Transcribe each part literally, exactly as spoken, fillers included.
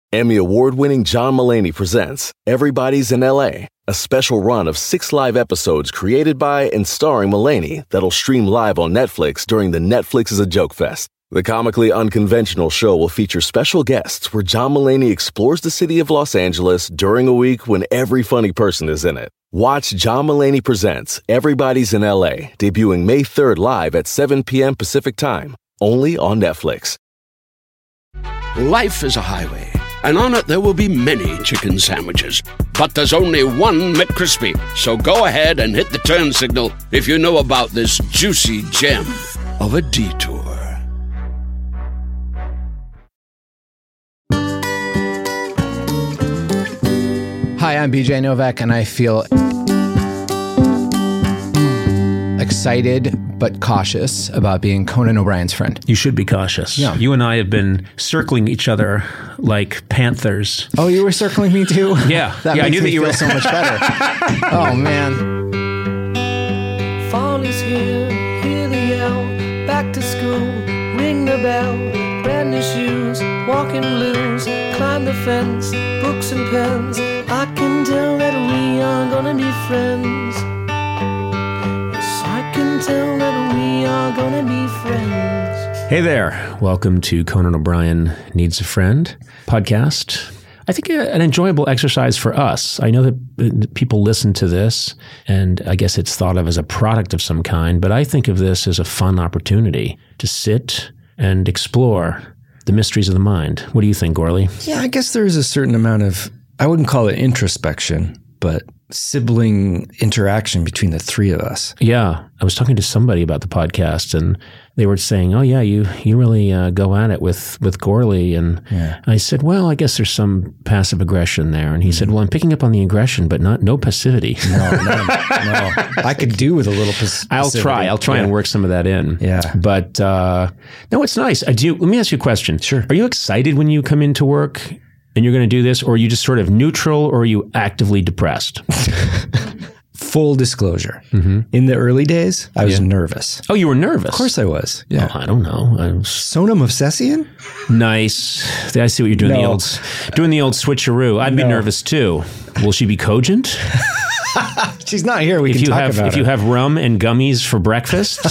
Emmy award-winning John Mulaney presents Everybody's in L A, a special run of six live episodes created by and starring Mulaney that'll stream live on Netflix during the Netflix is a Joke Fest. The comically unconventional show will feature special guests where John Mulaney explores the city of Los Angeles during a week when every funny person is in it. Watch John Mulaney Presents Everybody's in L A, debuting May third live at seven p.m. Pacific Time, only on Netflix. Life is a highway, and on it there will be many chicken sandwiches. But there's only one McCrispy. So go ahead and hit the turn signal if you know about this juicy gem of a detour. Hi, I'm B J Novak, and I feel excited but cautious about being Conan O'Brien's friend. You should be cautious. Yeah. You and I have been circling each other like panthers. Oh, you were circling me too? Yeah. That yeah, makes I knew me that you feel were so much better. Oh, man. Fall is here, hear the yell, back to school, ring the bell, brand new shoes, walking blues, climb the fence, books and pens, I can tell that we are gonna be friends. Yes, I can tell that we are gonna be friends. Hey there. Welcome to Conan O'Brien Needs a Friend podcast. I think an enjoyable exercise for us. I know that people listen to this, and I guess it's thought of as a product of some kind, but I think of this as a fun opportunity to sit and explore the mysteries of the mind. What do you think, Gorley? Yeah, I guess there is a certain amount of, I wouldn't call it introspection, but sibling interaction between the three of us. Yeah. I was talking to somebody about the podcast, and they were saying, oh, yeah, you you really uh, go at it with, with Gorley. And Yeah. I said, well, I guess there's some passive aggression there. And he said, well, I'm picking up on the aggression, but not no passivity. No, no, no. I could do with a little pas- I'll passivity. try. I'll try Yeah. and work some of that in. Yeah. But uh, no, it's nice. I do. Let me ask you a question. Sure. Are you excited when you come into work and you're going to do this, or are you just sort of neutral, or are you actively depressed? Full disclosure. Mm-hmm. In the early days, I was Yeah. nervous. Oh, you were nervous. Of course I was. Yeah. Oh, I don't know. I was Sonam Obsessian? nice. I see what you're doing. The No. old, doing the old switcheroo. I'd be No. nervous too. Will she be cogent? She's not here. We If can you talk have about if it. you have rum and gummies for breakfast.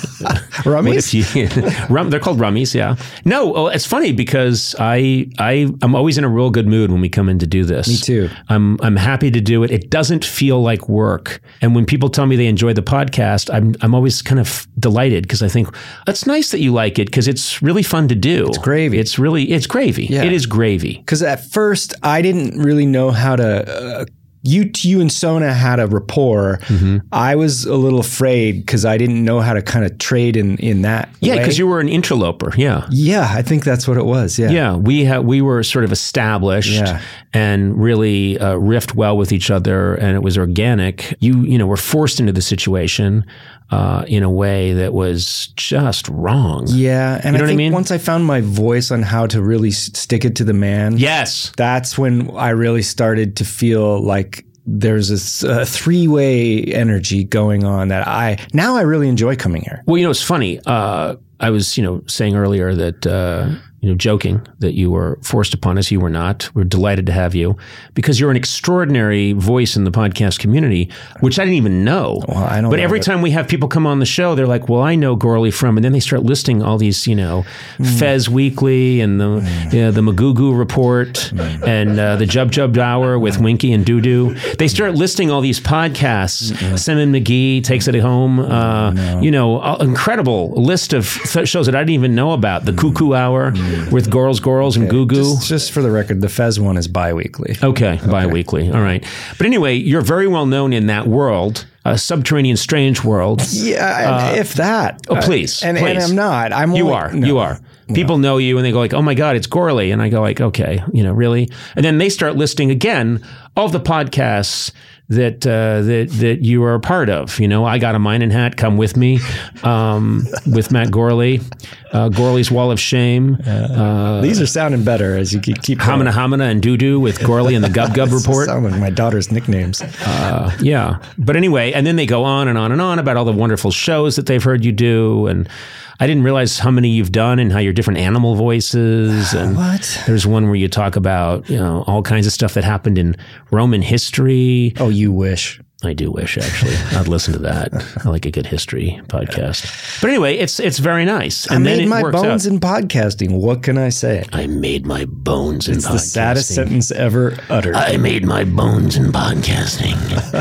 What Rummies? if you, rum, they're called rummies, yeah. No, well, it's funny because I, I, I'm always in a real good mood when we come in to do this. Me too. I'm, I'm happy to do it. It doesn't feel like work. And when people tell me they enjoy the podcast, I'm, I'm always kind of delighted because I think that's nice that you like it because it's really fun to do. It's gravy. It's really, it's gravy. Yeah. It is gravy. Because at first, I didn't really know how to. Uh, you, you and Sona had a rapport. Mm-hmm. I was a little afraid because I didn't know how to kind of trade in in that. Yeah, way. because you were an interloper. Yeah. Yeah, I think that's what it was. Yeah. Yeah, we ha- we were sort of established Yeah. and really uh, riffed well with each other, and it was organic. You you know were forced into the situation uh, in a way that was just wrong. Yeah, and You know I what I think mean? once I found my voice on how to really s- stick it to the man, Yes. that's when I really started to feel like there's this uh, three-way energy going on that I now I really enjoy coming here. Well, you know, it's funny. Uh, I was, you know, saying earlier that, uh, you know, joking that you were forced upon us. You were not. We're delighted to have you because you're an extraordinary voice in the podcast community, which I didn't even know. Well, I don't but know every that- time we have people come on the show, they're like, well, I know Gorley from, and then they start listing all these, you know, Mm. Fez Weekly and the you know, the Magoo Report Mm. and uh, the Jub Jub Hour with Winky and Doodoo. They start listing all these podcasts. Simon McGee Takes It Home. Uh, You know, uh, incredible list of th- shows that I didn't even know about. The Cuckoo Hour with Girls, Girls, and Goo Goo. Just, just for the record, the Fez one is bi-weekly. Okay, bi-weekly. All right. But anyway, you're very well known in that world, a subterranean strange world. Yeah, and if that. Oh, please, Uh, and, please. and I'm not. I'm You only- are. no. You are. People know you and they go like, oh my God, it's Gorley. And I go like, okay, you know, really? And then they start listing again all the podcasts that uh, that that you are a part of. You know, I Got a Mining Hat, Come With Me, um, with Matt Gorley, uh, Gorley's Wall of Shame, uh, These are sounding better as you keep keep going. Hamina Hamina and Doo Doo with Gorley and the Gub Gub Report. Sound like my daughter's nicknames. Uh, yeah. But anyway, and then they go on and on and on about all the wonderful shows that they've heard you do. And I didn't realize how many you've done and how your different animal voices. And What? There's one where you talk about, you know, all kinds of stuff that happened in Roman history. Oh, you wish. I do wish, actually. I'd listen to that. I like a good history podcast. But anyway, it's it's very nice. And I then made it my works bones out. in podcasting. What can I say? I made my bones in It's podcasting. the saddest sentence ever uttered. I made my bones in podcasting.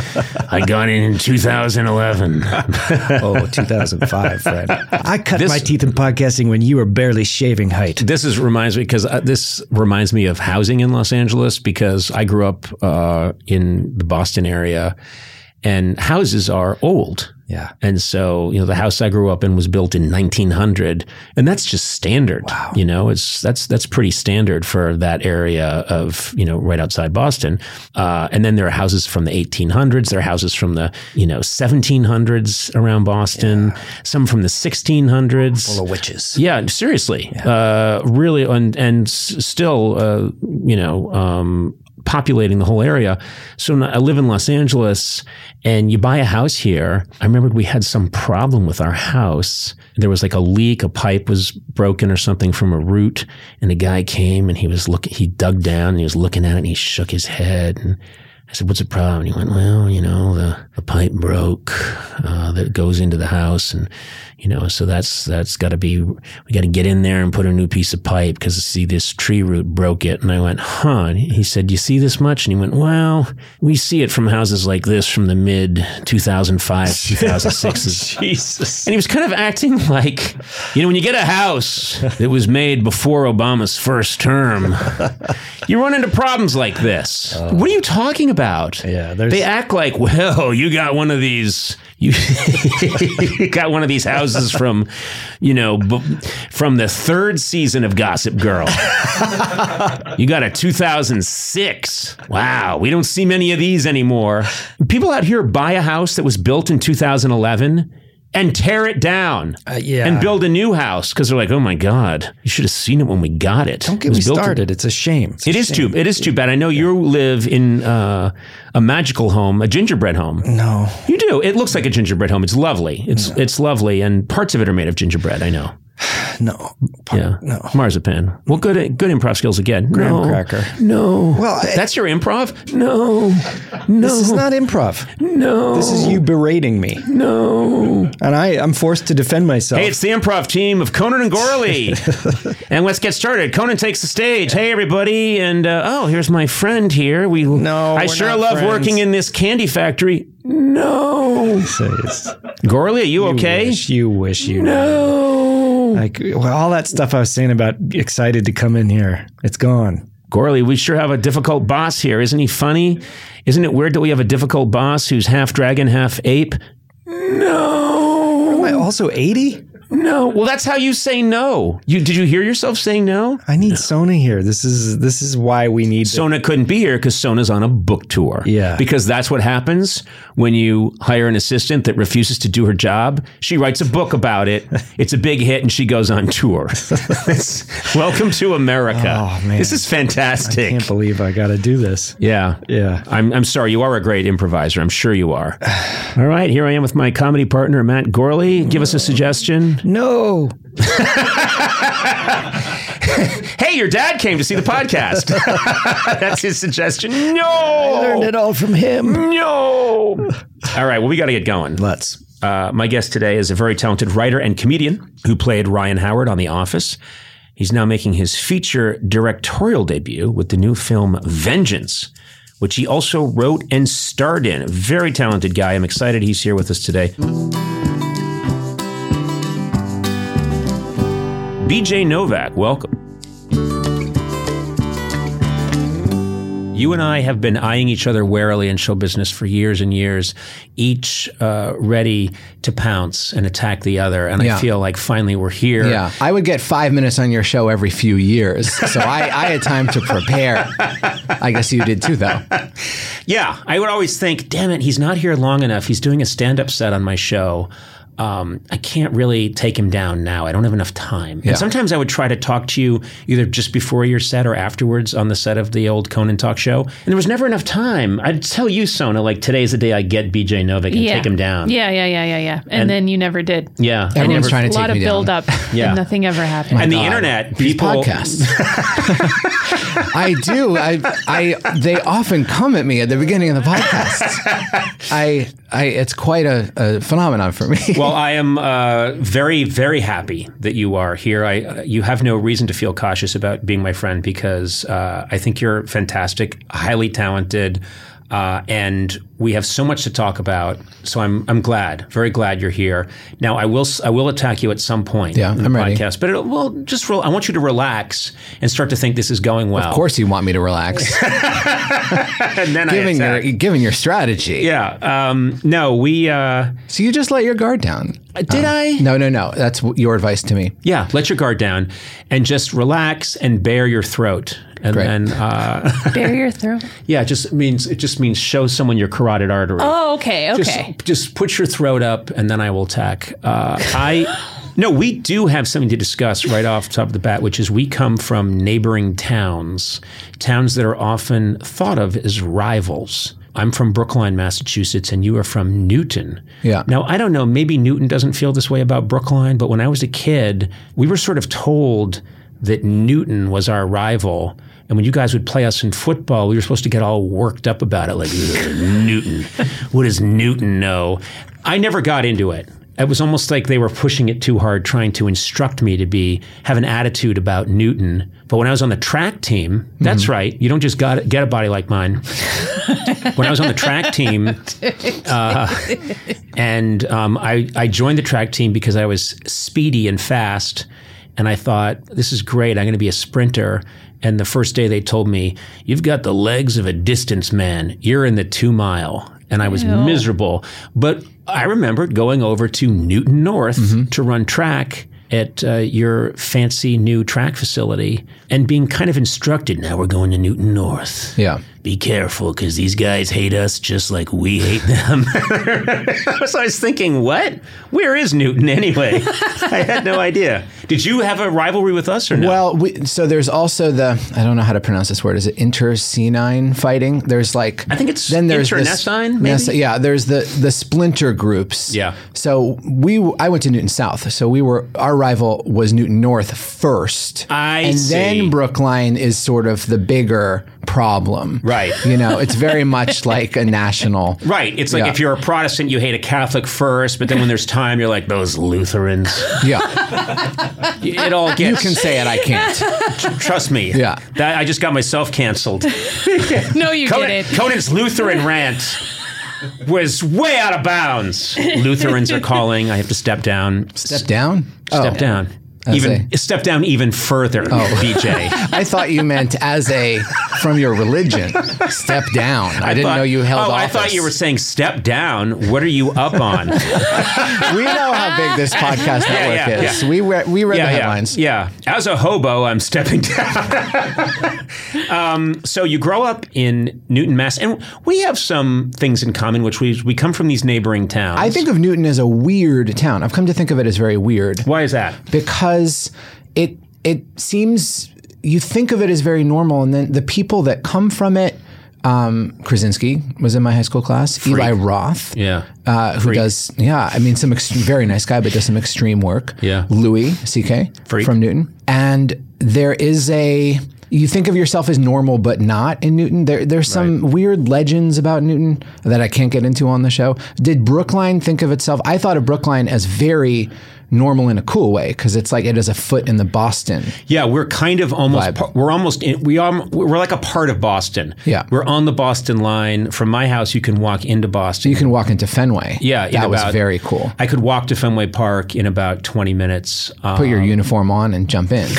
I got in in two thousand eleven. Oh, two thousand five, Fred. I cut This- my teeth in podcasting when you were barely shaving height. This is reminds me because uh, this reminds me of housing in Los Angeles because I grew up uh, in the Boston area, and houses are old. Yeah. And so, you know, the house I grew up in was built in nineteen hundred, and that's just standard. Wow. You know, it's that's that's pretty standard for that area of, you know, right outside Boston. Uh, and then there are houses from the eighteen hundreds. There are houses from the, you know, seventeen hundreds around Boston. Yeah. Some from the sixteen hundreds. Full of witches. Yeah, seriously. Yeah. Uh, really, and and s- still, uh, you know, um, populating the whole area. So I live in Los Angeles, and you buy a house here. I remembered we had some problem with our house. There was like a leak, a pipe was broken or something from a root, and the guy came and he was looking, he dug down and he was looking at it and he shook his head. And I said, "What's the problem?" And he went, "Well, you know, the, the pipe broke uh, that goes into the house, and you know, so that's that's got to be, we got to get in there and put a new piece of pipe because see this tree root broke it." And I went, "Huh?" And he said, "Do you see this much?" And he went, "Well, we see it from houses like this from the mid two thousand five, two thousand six." Jesus. And he was kind of acting like, you know, when you get a house that was made before Obama's first term, you run into problems like this. Oh. What are you talking about? Yeah, there's- they act like, well, you got one of these, you, you got one of these houses from, you know, b- from the third season of Gossip Girl. You got a two thousand six. Wow, we don't see many of these anymore. People out here buy a house that was built in two thousand eleven and tear it down Uh, yeah. and build a new house because they're like, oh my God, you should have seen it when we got it. Don't It get me was built in- started. It's a shame. It's a It is shame. too. It is too bad. I know you live in uh, a magical home, a gingerbread home. No. You do. It looks like a gingerbread home. It's lovely. It's No. it's lovely, and parts of it are made of gingerbread. I know. No. Yeah. No. Marzipan. Well, good good improv skills again. Graham no. cracker. No. Well, I- that's your improv. No. No. This is not improv. No. This is you berating me. No. And I, I'm forced to defend myself. Hey, it's the improv team of Conan and Gorley. And let's get started. Conan takes the stage. Hey, everybody. And, uh, oh, here's my friend here. We, No, I we're sure not love friends. working in this candy factory. No. Says, Gorley, are you you okay? Wish, you wish you No. Like, well, all that stuff I was saying about excited to come in here, it's gone. Gorley, we sure have a difficult boss here. Isn't he funny? Isn't it weird that we have a difficult boss who's half dragon, half ape? No. Am I also eighty? No. Well, that's how you say no. You did you hear yourself saying no? I need Sona here. This is this is why we need to- Sona couldn't be here because Sona's on a book tour. Yeah. Because that's what happens when you hire an assistant that refuses to do her job. She writes a book about it. It's a big hit and she goes on tour. Welcome to America. Oh, man. This is I fantastic. can't believe I got to do this. Yeah. Yeah. I'm I'm sorry. You are a great improviser. I'm sure you are. All right. Here I am with my comedy partner, Matt Gorley. Give us a suggestion. No. Hey, your dad came to see the podcast. That's his suggestion. No. I learned it all from him. No. All right. Well, we got to get going. Let's. Uh, my guest today is a very talented writer and comedian who played Ryan Howard on The Office. He's now making his feature directorial debut with the new film Vengeance, which he also wrote and starred in. A very talented guy. I'm excited he's here with us today. B J Novak, welcome. You and I have been eyeing each other warily in show business for years and years, each uh, ready to pounce and attack the other. And Yeah. I feel like finally we're here. Yeah, I would get five minutes on your show every few years, so I, I had time to prepare. I guess you did too, though. Yeah, I would always think, damn it, he's not here long enough. He's doing a stand-up set on my show. um, I can't really take him down now. I don't have enough time. Yeah. And sometimes I would try to talk to you either just before your set or afterwards on the set of the old Conan talk show. And there was never enough time. I'd tell you, Sona, like today's the day I get B J Novik and yeah. take him down. Yeah, yeah, yeah, yeah, yeah. And, And- then you never did. Yeah. I Everyone's never- trying to A lot take of me down. build up Yeah. and nothing ever happened. and the God. internet, These people. podcasts. I do. I, I, they often come at me at the beginning of the podcast. I, I, it's quite a, a phenomenon for me. Well, I am uh, very, very happy that you are here. I, uh, you have no reason to feel cautious about being my friend because uh, I think you're fantastic, highly talented, uh, and we have so much to talk about. So I'm, I'm glad, very glad you're here. Now I will, I will attack you at some point Yeah, in the I'm ready. podcast, but it, well, just real, I want you to relax and start to think this is going well. Of course, you want me to relax, and then given I your attack. given your strategy. Yeah. Um, no, we. Uh, So you just let your guard down. did I? No, no, no. That's w- your advice to me. Yeah, let your guard down and just relax and bare your throat. And Great. then, uh, Bare your throat. yeah, it just means it just means show someone your carotid artery. Oh, okay, okay. Just, just put your throat up, and then I will attack. Uh, I no, we do have something to discuss right off the top of the bat, which is we come from neighboring towns, towns that are often thought of as rivals. I'm from Brookline, Massachusetts, and you are from Newton. Yeah. Now, I don't know, maybe Newton doesn't feel this way about Brookline, but when I was a kid, we were sort of told that Newton was our rival. And when you guys would play us in football, we were supposed to get all worked up about it, like, "Ugh, Newton. What does Newton know?" I never got into it. It was almost like they were pushing it too hard, trying to instruct me to be have an attitude about Newton. But when I was on the track team, that's right. You don't just got, get a body like mine. When I was on the track team, uh, and um, I, I joined the track team because I was speedy and fast, and I thought, this is great. I'm going to be a sprinter. And the first day they told me, you've got the legs of a distance man. You're in the two mile. And I was Ew. miserable. But I remembered going over to Newton North to run track at uh, your fancy new track facility and being kind of instructed, now we're going to Newton North. Yeah. Be careful because these guys hate us just like we hate them. So I was thinking, what? Where is Newton anyway? I had no idea. Did you have a rivalry with us or no? Well, we, so there's also the, I don't know how to pronounce this word. Is it intersenine fighting? There's like, I think it's then there's this- internecine, maybe? Yes, yeah, there's the the splinter groups. Yeah. So we, I went to Newton South. So we were, our rival was Newton North first. I and see. then Brookline is sort of the bigger problem. Right. You know, it's very much like a national. Right. It's like Yeah. if you're a Protestant, you hate a Catholic first, but then when there's time, you're like, those Lutherans. Yeah. It all You gets... can say it, I can't. Trust me. Yeah. That, I just got myself canceled. No, you Conan, didn't. Conan's Lutheran rant was way out of bounds. Lutherans are calling. I have to step down. Step down? Step Oh. down. As Even a- step down even further, B J. I thought you meant as a, from your religion, step down. I, didn't thought- know you held Oh, office. I thought you were saying step down. What are you up on? We know how big this podcast network yeah, is. yeah. We read, we read yeah, the yeah, headlines. yeah. As a hobo, I'm stepping down. um, so you grow up in Newton, Mass, and we have some things in common, which we we come from these neighboring towns. I think of Newton as a weird town. I've come to think of it as very weird Why is that? because it it seems you think of it as very normal, and then the people that come from it. Um, Krasinski was in my high school class. Eli Roth, Yeah. uh, who Freak. does yeah, I mean some ex- very nice guy, but does some extreme work. Yeah. Louis C K Freak. from Newton, and there is a. You think of yourself as normal, but not in Newton. There, there's some weird legends about Newton that I can't get into on the show. Did Brookline think of itself? I thought of Brookline as very normal in a cool way because it's like it is a foot in the Boston. Yeah, we're kind of almost Vibe. par- we're almost in, we are we're like a part of Boston. Yeah. we're on the Boston line. From my house, you can walk into Boston. You can walk into Fenway. Yeah, in that was about- very cool. I could walk to Fenway Park in about twenty minutes. Um, Put your uniform on and jump in.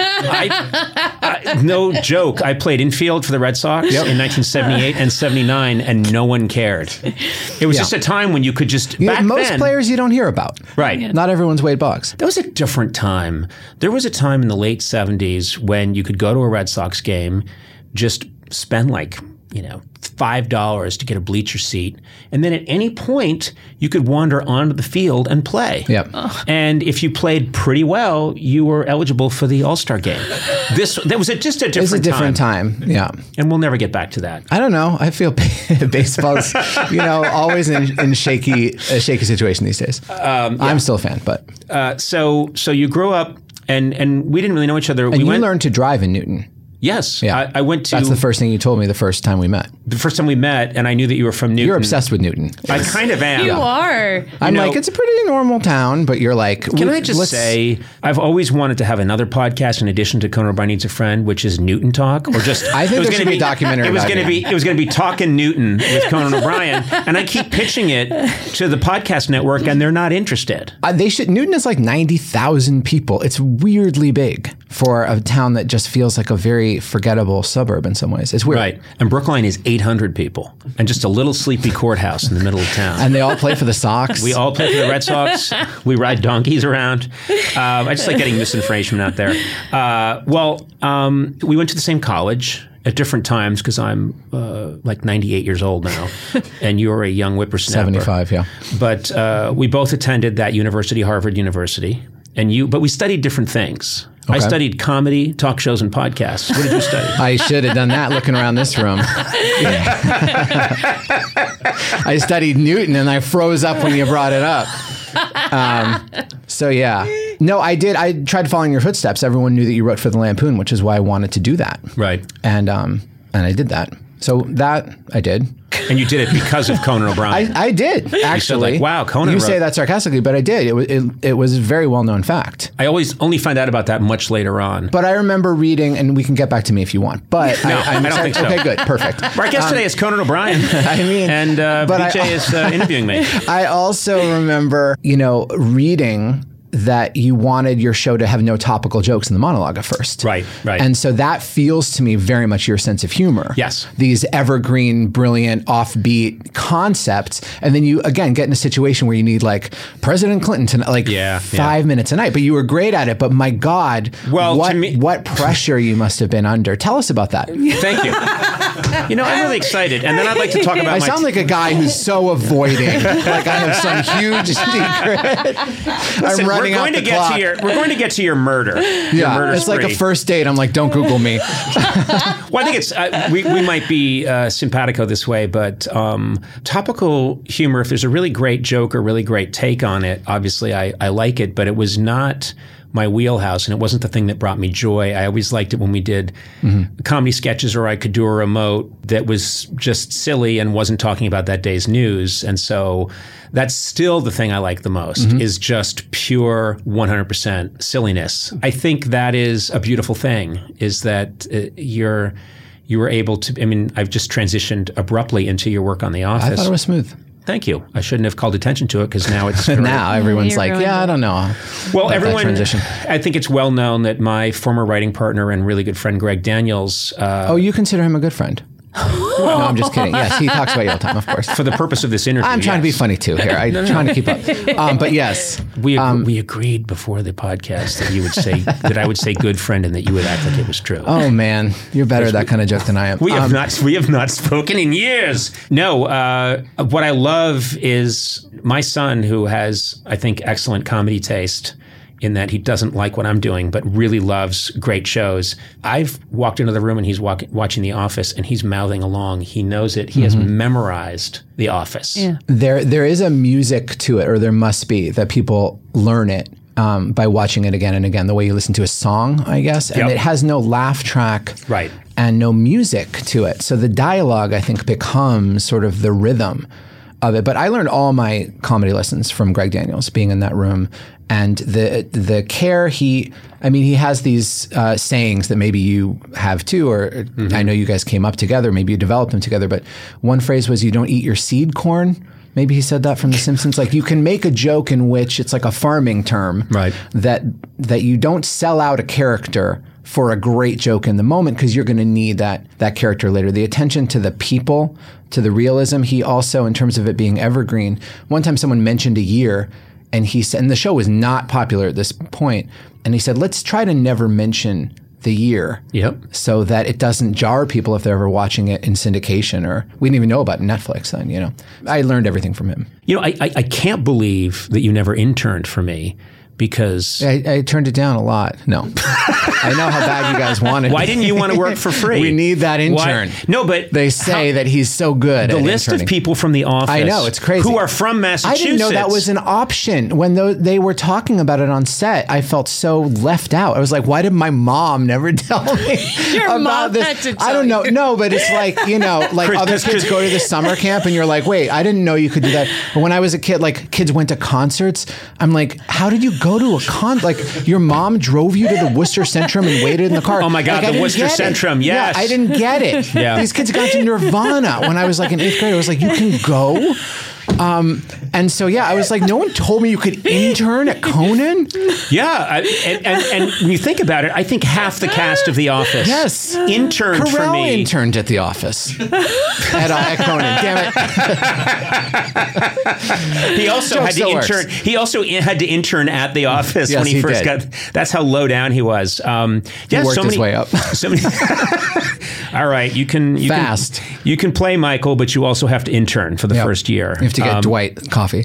I, I, no joke. I played infield for the Red Sox in nineteen seventy-eight and seventy-nine, and no one cared. It was Yeah. just a time when you could just You know, back most then, players you don't hear about. right. Not everyone's Wade Boggs. That was a different time. There was a time in the late seventies when you could go to a Red Sox game, just spend like, you know, five dollars to get a bleacher seat. And then at any point, you could wander onto the field and play. Yep. And if you played pretty well, you were eligible for the All-Star game. This that was a, just a different It's a different time. time. Yeah. And we'll never get back to that. I don't know. I feel baseball's, you know, always in, in shaky a shaky situation these days. Um, yeah. I'm still a fan, but uh, so so you grew up and and we didn't really know each other. And we you went, learned to drive in Newton. Yes. Yeah. I, I went to... That's the first thing you told me the first time we met. The first time we met, and I knew that you were from Newton. You're obsessed with Newton. I kind of am. You are. I'm You know- like, it's a pretty normal town, but you're like... Can we- I just let's- say, I've always wanted to have another podcast in addition to Conan O'Brien Needs a Friend, which is Newton Talk, or just... I think it was there should gonna be a documentary It was about going to Newton. be. It was going to be Talkin' Newton with Conan O'Brien, and I keep pitching it to the podcast network, and they're not interested. Uh, they should. Newton is like ninety thousand people. It's weirdly big for a town that just feels like a very forgettable suburb in some ways. It's weird. Right. And Brookline is eight hundred people, and just a little sleepy courthouse in the middle of town. And they all play for the Sox. We all play for the Red Sox. We ride donkeys around. Um, I just like getting misinformation out there. Uh, well, um, we went to the same college at different times because I'm uh, like ninety-eight years old now, and you're a young whippersnapper. seventy-five, yeah. But uh, we both attended that university, Harvard University, and you. But we studied different things. I Okay. studied comedy, talk shows, and podcasts. What did you study? I should have done that looking around this room. I studied Newton and I froze up when you brought it up. Um, so yeah. No, I did. I tried following your footsteps. Everyone knew that you wrote for the Lampoon, which is why I wanted to do that. Right. And um, and I did that. So that I did. And you did it because of Conan O'Brien. I, I did actually. like, wow, Conan You wrote- say that sarcastically, but I did. It was it, it was a very well known fact. I always only find out about that much later on. But I remember reading, and we can get back to me if you want. But No, I, I'm I don't think so. Okay, good, perfect. Our guest today is Conan O'Brien. I mean, and uh, but B J I- is uh, interviewing me. I also remember, you know, reading that you wanted your show to have no topical jokes in the monologue at first. Right, right. And so that feels to me very much your sense of humor. Yes. These evergreen, brilliant, offbeat concepts. And then you, again, get in a situation where you need like President Clinton to like Yeah, five yeah. minutes a night. But you were great at it. But my God, Well, to what, me- what pressure you must have been under. Tell us about that. Thank you. You know, I'm really excited. And then I'd like to talk about I my... sound like a guy who's so avoiding, like I have some huge secret. Listen, I'm running we're going out to the get clock. to your we're going to get to your murder. Your Yeah, murder it's like a spree. first date. I'm like, don't Google me. Well, I think it's uh, we we might be uh, simpatico this way, but um, topical humor. If there's a really great joke or really great take on it, obviously I I like it. But it was not my wheelhouse, and it wasn't the thing that brought me joy. I always liked it when we did mm-hmm. comedy sketches, or I could do a remote that was just silly and wasn't talking about that day's news. And so that's still the thing I like the most, mm-hmm. is just pure one hundred percent silliness. I think that is a beautiful thing, is that uh, you're you were able to, I mean, I've just transitioned abruptly into your work on The Office. I thought it was smooth. Thank you. I shouldn't have called attention to it because now it's now everyone's You're like, ruined yeah, it. I don't know. Well, about everyone. that transition. I think it's well known that my former writing partner and really good friend Greg Daniels, uh, Oh, you consider him a good friend? No, I'm just kidding. Yes, he talks about you all the time, of course. for the purpose of this interview, I'm trying to be yes. funny too here. I'm trying to keep up. Um, but yes, We ag- Um, we agreed before the podcast that you would say that I would say good friend and that you would act like it was true. oh man, you're better at that kind of joke than I am. We have Um, not we have not spoken in years. No, uh, what I love is my son, who has, I think, excellent comedy taste, in that he doesn't like what I'm doing, but really loves great shows. I've walked into the room and he's walk- watching The Office and he's mouthing along. He knows it. He Mm-hmm. has memorized The Office. Yeah. There, there is a music to it, or there must be, that people learn it um, by watching it again and again. The way you listen to a song, I guess, and Yep. it has no laugh track, Right. and no music to it. So the dialogue, I think, becomes sort of the rhythm of it. But I learned all my comedy lessons from Greg Daniels, being in that room, and the the care he. I mean, he has these uh, sayings that maybe you have too, or Mm-hmm. I know you guys came up together. Maybe you developed them together. But one phrase was, "You don't eat your seed corn." Maybe he said that from The Simpsons. Like, you can make a joke in which it's like a farming term, Right. That that you don't sell out a character for a great joke in the moment, because you're going to need that that character later. The attention to the people, to the realism. He also, in terms of it being evergreen, one time someone mentioned a year, and he said, and the show was not popular at this point, and he said, let's try to never mention the year. Yep. So that it doesn't jar people if they're ever watching it in syndication, or we didn't even know about Netflix then, you know. I learned everything from him. You know, I, I, I can't believe that you never interned for me because... I, I turned it down a lot. No. I know how bad you guys wanted Why me. didn't you want to work for free? We need that intern. Why? No, but... They say how, that he's so good The at list interning. of people from The Office... I know, it's crazy. ...who are from Massachusetts... I didn't know that was an option. When tho- they were talking about it on set, I felt so left out. I was like, why did my mom never tell me Your about mom this? had to tell I don't know. you. No, but it's like, you know, like Chris- other Chris- kids go to the summer camp and you're like, wait, I didn't know you could do that. But when I was a kid, like kids went to concerts. I'm like, how did you go to a con? Like your mom drove you to the Worcester Centrum and waited in the car. Oh my God, Like, I the didn't Worcester get it. Centrum, yes. Yeah, I didn't get it. Yeah. These kids got to Nirvana when I was like in eighth grade. I was like, you can go? Um, and so, yeah, I was like, no one told me you could intern at Conan. Yeah, I, and, and, and when you think about it, I think half the cast of The Office Yes. interned for Carell me. interned at the office at, uh, at Conan. Damn it. He also Joke had to still works. intern. He also in, had to intern at The Office Yes, when he, he first did. got. That's how low down he was. Um, yeah, He worked so his many, way up. So many. All right, you can you Fast. Can, you can play Michael, but you also have to intern for the Yep. first year. You have to get Um, Dwight coffee.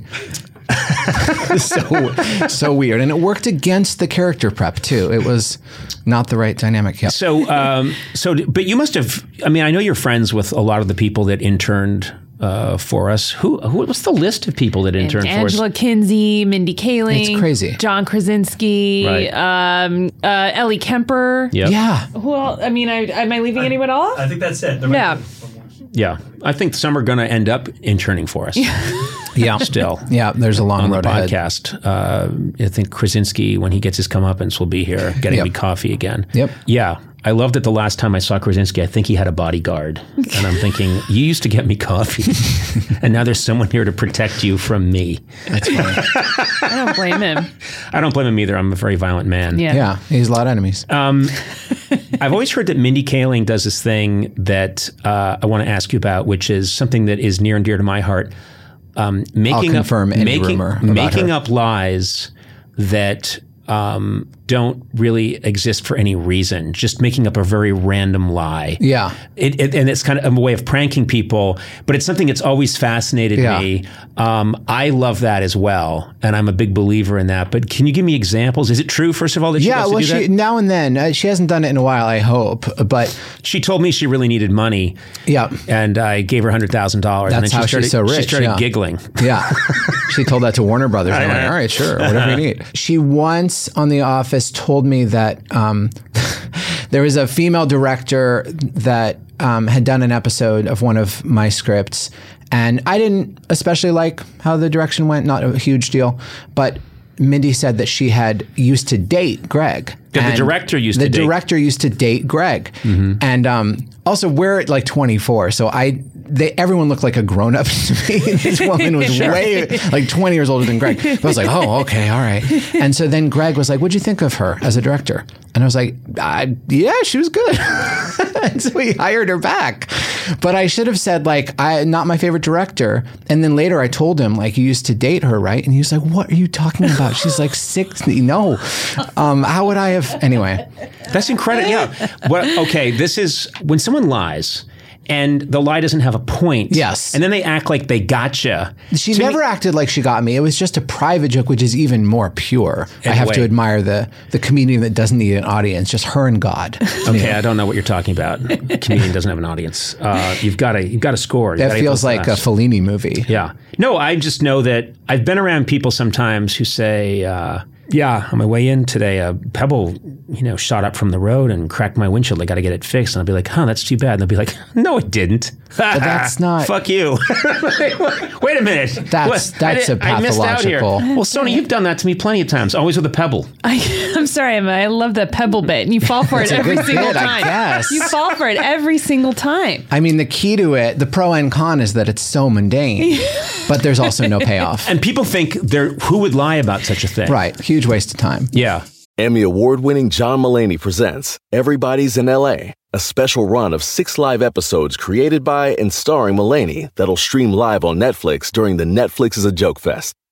so so weird, and it worked against the character prep too. It was not the right dynamic. Yeah. So, um, so, but you must have. I mean, I know you're friends with a lot of the people that interned uh, for us. Who, who? What's the list of people that interned for us? Angela Kinsey, Mindy Kaling. It's crazy. John Krasinski. Right. Um, uh, Ellie Kemper. Yep. Yeah. Who else? I mean, I, am I leaving anyone off? I think that's it. There might Yeah. be one more. Yeah, I think some are going to end up interning for us. Yeah. Still. Yeah. There's a long On the road ahead. podcast, uh, I think Krasinski, when he gets his comeuppance, will be here getting Yep. me coffee again. Yep. Yeah, I loved it. The last time I saw Krasinski, I think he had a bodyguard, and I'm thinking, you used to get me coffee, and now there's someone here to protect you from me. That's funny. I don't blame him. I don't blame him either. I'm a very violent man. Yeah. Yeah. He has a lot of enemies. Um, I've always heard that Mindy Kaling does this thing that uh, I want to ask you about, which is something that is near and dear to my heart. Um, making confirm up, any making, rumor about making her. up lies that um, don't really exist for any reason, just making up a very random lie. Yeah. It, it, and it's kind of a way of pranking people, but it's something that's always fascinated Yeah. me. Um, I love that as well, and I'm a big believer in that. But can you give me examples? Is it true, first of all, that she Yeah, loves well, to do she that? now and then uh, she hasn't done it in a while. I hope, but She told me she really needed money, yeah, and I gave her one hundred thousand dollars. And then That's she how started, she's so She rich, started yeah. giggling. yeah. She told that to Warner Brothers. And I'm like, all right, sure, whatever you need. She once on The Office told me that um, there was a female director that um, had done an episode of one of my scripts, and I didn't especially like how the direction went. Not a huge deal, but Mindy said that she had used to date Greg. That the And director used the to date. director used to date Greg, and um, also we're at like twenty-four, so I they everyone looked like a grown up to me. This woman was way like twenty years older than Greg. But I was like, oh, okay, all right. And so then Greg was like, "What'd you think of her as a director?" And I was like, I, "Yeah, she was good." And so we hired her back. But I should have said like, "I not my favorite director." And then later I told him like, "You used to date her, right?" And he was like, "What are you talking about? She's like sixty." No, um, how would I have? Anyway. That's incredible. Yeah. Well, okay, this is when someone lies and the lie doesn't have a point. Yes. And then they act like they gotcha. She To never me- acted like she got me. It was just a private joke, which is even more pure. I have to Anyway. admire the the comedian that doesn't need an audience, just her and God. Okay, I don't know what you're talking about. A comedian doesn't have an audience. Uh, you've got to you've got to score. You That gotta get feels those like a laughs. Fellini movie. Yeah. No, I just know that I've been around people sometimes who say, uh, yeah, on my way in today, a pebble, you know, shot up from the road and cracked my windshield. I got to get it fixed. And I'll be like, huh, that's too bad. And they'll be like, no, it didn't. But that's not- Fuck you. Wait a minute. That's- What? I that's did- a I missed out here. pathological- Well, Sony, you've done that to me plenty of times, always with a pebble. I, I'm sorry, Emma. I love that pebble bit, and you fall for it a every good single bit, I time. guess. You fall for it every single time. I mean, the key to it, the pro and con is that it's so mundane, but there's also no payoff. And people think they're, who would lie about such a thing? Right. Huge waste of time. Yeah. Emmy award-winning John Mulaney presents Everybody's in L A, a special run of six live episodes created by and starring Mulaney that'll stream live on Netflix during the Netflix is a Joke Fest.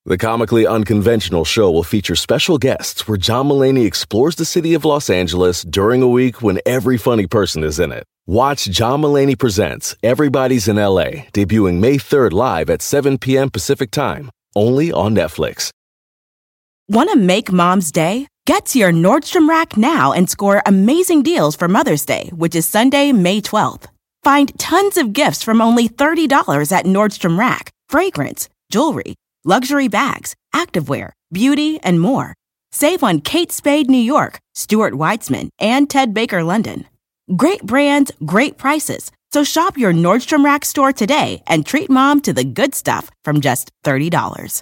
The comically unconventional show will feature special guests where John Mulaney explores the city of Los Angeles during a week when every funny person is in it. Watch John Mulaney Presents Everybody's in L A, debuting May third live at seven p.m. Pacific Time, only on Netflix. Want to make Mom's Day? Get to your Nordstrom Rack now and score amazing deals for Mother's Day, which is Sunday, May twelfth. Find tons of gifts from only thirty dollars at Nordstrom Rack. Fragrance, jewelry, luxury bags, activewear, beauty, and more. Save on Kate Spade New York, Stuart Weitzman, and Ted Baker London. Great brands, great prices. So shop your Nordstrom Rack store today and treat Mom to the good stuff from just thirty dollars.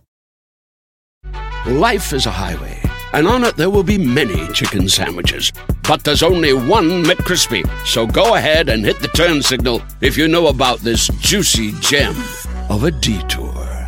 Life is a highway, and on it there will be many chicken sandwiches. But there's only one McCrispy. So go ahead and hit the turn signal if you know about this juicy gem of a detour.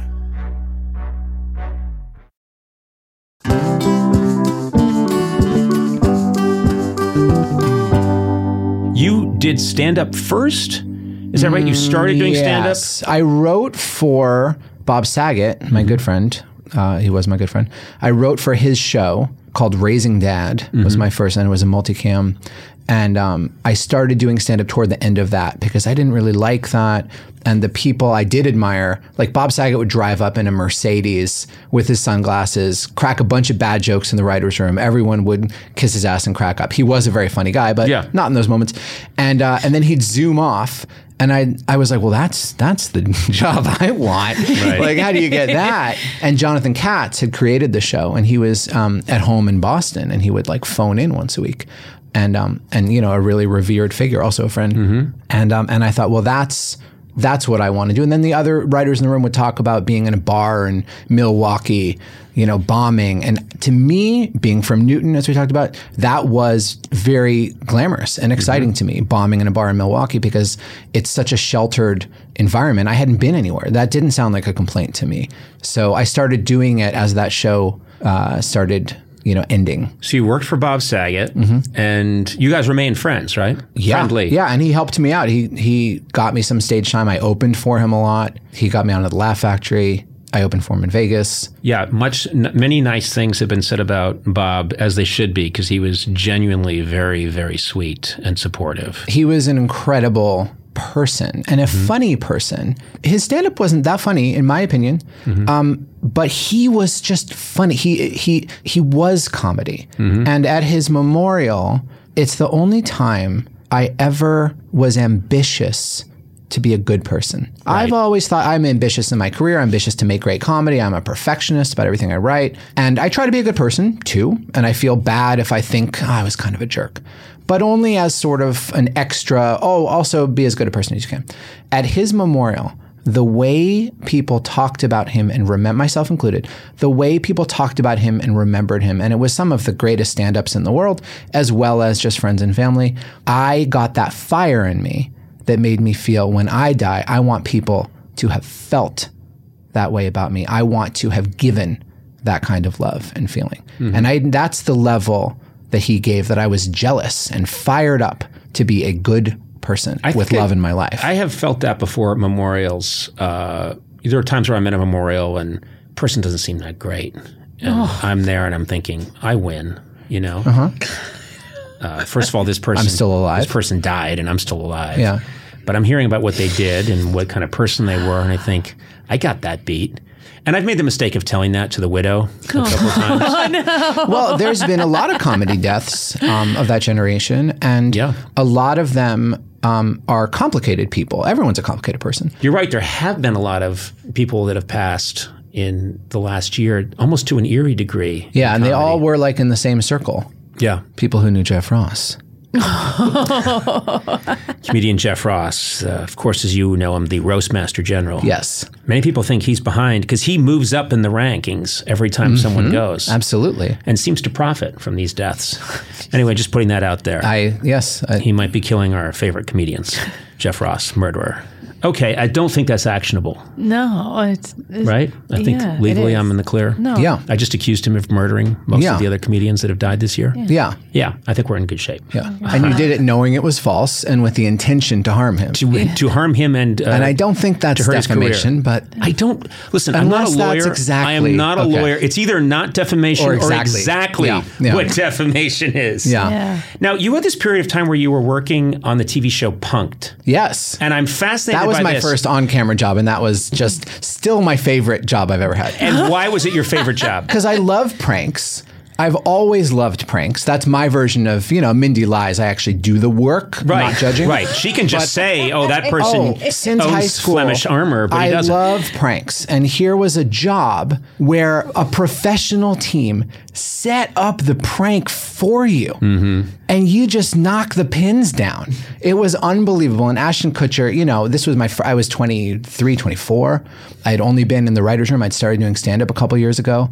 You did stand-up first? Is that right? You started doing stand-up? Yes. I wrote for Bob Saget, my good friend. Uh, he was my good friend. I wrote for his show called Raising Dad. Mm-hmm. was my first, and it was a multicam. And um, I started doing stand-up toward the end of that because I didn't really like that. And the people I did admire, like Bob Saget would drive up in a Mercedes with his sunglasses, crack a bunch of bad jokes in the writer's room. Everyone would kiss his ass and crack up. He was a very funny guy, but yeah. not in those moments. And uh, and then he'd zoom off. And I I was like, well, that's that's the job I want. Right. Like, how do you get that? And Jonathan Katz had created the show, and he was um, at home in Boston, and he would like phone in once a week. And um and you know, a really revered figure, also a friend. Mm-hmm. And um and I thought, well, that's that's what I want to do. And then the other writers in the room would talk about being in a bar in Milwaukee, you know, bombing. And to me, being from Newton, as we talked about, that was very glamorous and exciting mm-hmm. to me, bombing in a bar in Milwaukee, because it's such a sheltered environment. I hadn't been anywhere. That didn't sound like a complaint to me. So I started doing it as that show uh, started you know, ending. So you worked for Bob Saget, mm-hmm. and you guys remained friends, right? Yeah, Friendly. Yeah, and he helped me out. He he got me some stage time. I opened for him a lot. He got me on at the Laugh Factory. I opened for him in Vegas. Yeah, much n- many nice things have been said about Bob, as they should be, because he was genuinely very, very sweet and supportive. He was an incredible person and a mm-hmm. funny person. His stand-up wasn't that funny, in my opinion, mm-hmm. um, but he was just funny. He he he was comedy. Mm-hmm. And at his memorial, it's the only time I ever was ambitious to be a good person. Right. I've always thought I'm ambitious in my career. I'm ambitious to make great comedy. I'm a perfectionist about everything I write. And I try to be a good person too. And I feel bad if I think oh, I was kind of a jerk. But only as sort of an extra, oh, also be as good a person as you can. At his memorial, the way people talked about him and remember, myself included, the way people talked about him and remembered him, and it was some of the greatest stand-ups in the world, as well as just friends and family, I got that fire in me that made me feel when I die, I want people to have felt that way about me. I want to have given that kind of love and feeling. Mm-hmm. And I, that's the level that he gave, that I was jealous and fired up to be a good person I with love I, in my life. I have felt that before at memorials. Uh, there are times where I'm at a memorial and a person doesn't seem that great. And oh. I'm there and I'm thinking, I win, you know? Uh-huh. Uh, first of all, this person, I'm still alive. This person died and I'm still alive. Yeah. But I'm hearing about what they did and what kind of person they were, and I think, I got that beat. And I've made the mistake of telling that to the widow a couple of times. Oh, no. Well, there's been a lot of comedy deaths um, of that generation, and yeah. a lot of them um, are complicated people. Everyone's a complicated person. You're right. There have been a lot of people that have passed in the last year, almost to an eerie degree. Yeah, and comedy. They all were like in the same circle. Yeah. People who knew Jeff Ross. Comedian Jeff Ross, uh, of course, as you know him, the Roastmaster General. Yes. Many people think he's behind because he moves up in the rankings every time mm-hmm. someone goes. Absolutely. And seems to profit from these deaths. Anyway, just putting that out there. I Yes. I, he might be killing our favorite comedians. Jeff Ross, murderer. Okay, I don't think that's actionable. No, it's, it's right? I think yeah, legally I'm in the clear. No. Yeah. I just accused him of murdering most Yeah. of the other comedians that have died this year. Yeah. yeah. Yeah, I think we're in good shape. Yeah. And you did it knowing it was false and with the intention to harm him. To, to harm him and uh, and I don't think that's to hurt his career. defamation, but I don't listen. I'm not a Unless lawyer. that's exactly- I am not a okay. lawyer. It's either not defamation Or or exactly. exactly, Yeah, yeah. what defamation is. yeah. Yeah. Now you had this period of time where you were working on the T V show Punk'd, Yes. and I'm fascinated. That was by my this. first on-camera job, and that was just still my favorite job I've ever had. And why was it your favorite job? Because I love pranks. I've always loved pranks. That's my version of, you know, Mindy lies. I actually do the work, Right, not judging. right. She can just But- say, "Oh, that person Oh, since owns high school, Flemish armor," but he I doesn't. love pranks. And here was a job where a professional team set up the prank for you. Mm-hmm. And you just knock the pins down. It was unbelievable. And Ashton Kutcher, you know, this was my, fr- I was twenty-three, twenty-four. I had only been in the writer's room. I'd started doing stand-up a couple years ago.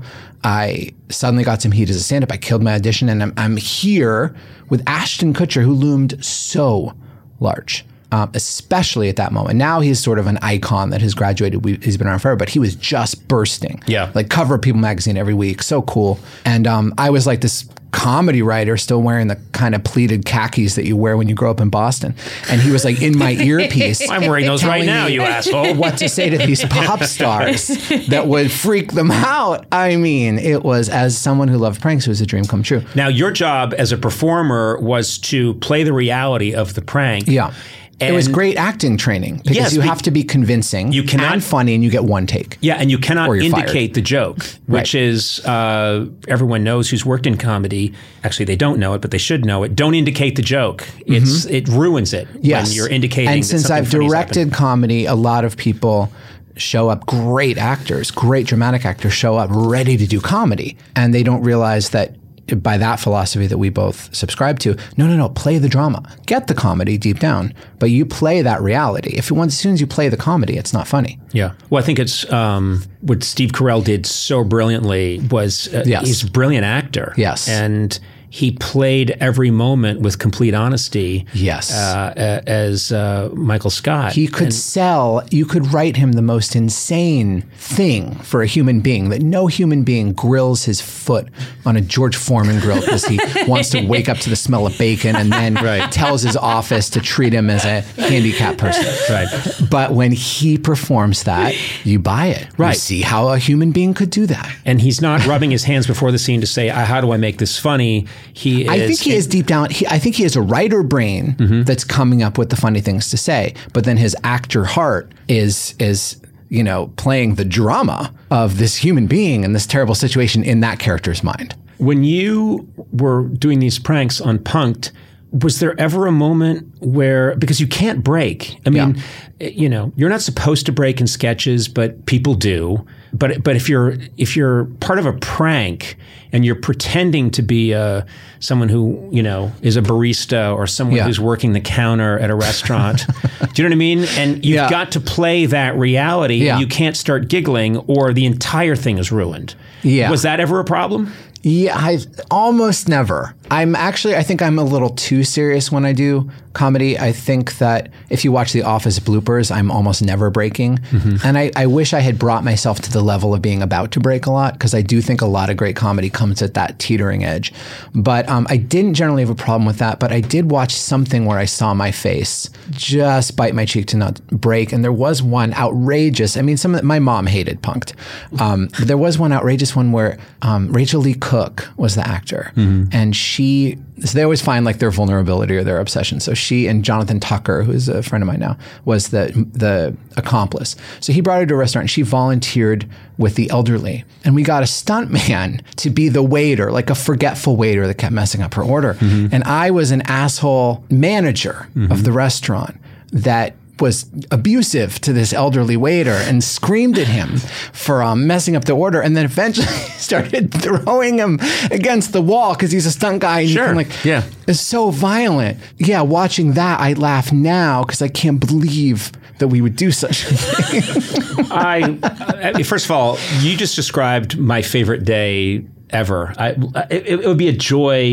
I suddenly got some heat as a stand-up. I killed my audition, and I'm, I'm here with Ashton Kutcher, who loomed so large. Um, especially at that moment. Now he's sort of an icon that has graduated. We, he's been around forever, but he was just bursting. Yeah. Like cover of People magazine every week. So cool. And um, I was like this comedy writer still wearing the kind of pleated khakis that you wear when you grow up in Boston. And he was like in my earpiece. I'm wearing those right telling now, me you asshole. What to say to these pop stars that would freak them out. I mean, it was, as someone who loved pranks, it was a dream come true. Now, your job as a performer was to play the reality of the prank. Yeah. It was And- great acting training because Yes, you be- have to be convincing You cannot- and funny, and you get one take. Yeah, and you cannot Or you're indicate fired. the joke, which Right. is uh, everyone knows who's worked in comedy. Actually, they don't know it, but they should know it. Don't indicate the joke. It's it ruins it Yes. when you're indicating. And that since something I've funny's directed happened. comedy, a lot of people show up, great actors, great dramatic actors show up ready to do comedy. And they don't realize that by that philosophy that we both subscribe to, no, no, no, play the drama. Get the comedy deep down, but you play that reality. If once, as soon as you play the comedy, it's not funny. Yeah. Well, I think it's um, what Steve Carell did so brilliantly was uh, Yes. he's a brilliant actor. Yes. And he played every moment with complete honesty. Yes. Uh, a- as uh, Michael Scott. He could sell, you could write him the most insane thing for a human being that no human being grills his foot on a George Foreman grill because he wants to wake up to the smell of bacon and then Right. tells his office to treat him as a handicapped person. Right. But when he performs that, you buy it. You Right. see how a human being could do that. And he's not rubbing his hands before the scene to say, "Ah, how do I make this funny?" He is. I think he is deep down. He, I think he has a writer brain Mm-hmm. that's coming up with the funny things to say, but then his actor heart is is you know playing the drama of this human being and this terrible situation in that character's mind. When you were doing these pranks on Punk'd, was there ever a moment where, because you can't break, I mean, you know, you're not supposed to break in sketches, but people do. But but if you're if you're part of a prank and you're pretending to be uh, someone who, you know, is a barista or someone Yeah. who's working the counter at a restaurant, do you know what I mean? And you've Yeah. got to play that reality. Yeah. And you can't start giggling or the entire thing is ruined. Yeah. Was that ever a problem? Yeah, I almost never. I'm actually, I think I'm a little too serious when I do comedy. I think that if you watch The Office bloopers, I'm almost never breaking. Mm-hmm. And I, I wish I had brought myself to the level of being about to break a lot, because I do think a lot of great comedy comes at that teetering edge. But um, I didn't generally have a problem with that. But I did watch something where I saw my face just bite my cheek to not break. And there was one outrageous, I mean, some of, my mom hated Punk'd. Um, but there was one outrageous one where um, Rachel Lee Cook was the actor. Mm-hmm. And she, so they always find like their vulnerability or their obsession. So she and Jonathan Tucker, who's a friend of mine now, was the the accomplice. So he brought her to a restaurant and she volunteered with the elderly. And we got a stunt man to be the waiter, like a forgetful waiter that kept messing up her order. Mm-hmm. And I was an asshole manager Mm-hmm. of the restaurant that was abusive to this elderly waiter and screamed at him for um, messing up the order, and then eventually started throwing him against the wall because he's a stunt guy. And you Sure. can, like, Yeah. it's so violent. Yeah, watching that, I laugh now because I can't believe that we would do such a thing. I, I first of all, you just described my favorite day ever. I, it, it would be a joy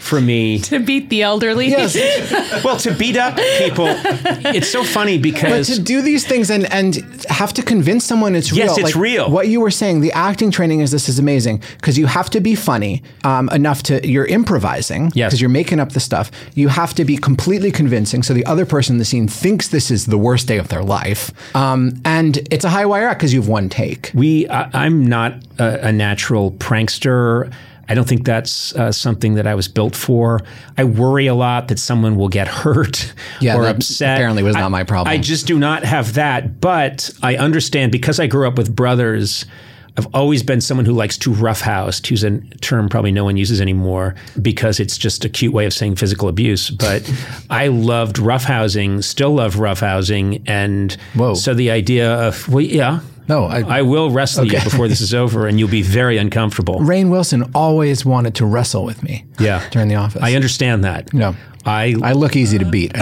for me. To beat the elderly. Yes. Well, to beat up people, it's so funny But because to do these things and, and have to convince someone it's real. Yes, it's like real. What you were saying, the acting training is this is amazing because you have to be funny um, enough to, you're improvising because Yes. you're making up the stuff. You have to be completely convincing so the other person in the scene thinks this is the worst day of their life. Um, and it's a high wire act because you have one take. we, I, I'm not a, a natural prankster. I don't think that's uh, something that I was built for. I worry a lot that someone will get hurt Yeah, or that upset. apparently was not I- my problem. I just do not have that. But I understand because I grew up with brothers. I've always been someone who likes to roughhouse, to use a term probably no one uses anymore because it's just a cute way of saying physical abuse. But I loved roughhousing, still love roughhousing. And Whoa. so the idea of, well, yeah. No, I- I will wrestle you Okay. before this is over and you'll be very uncomfortable. Rainn Wilson always wanted to wrestle with me. Yeah. During The Office. I understand that. No. I, I look easy to beat.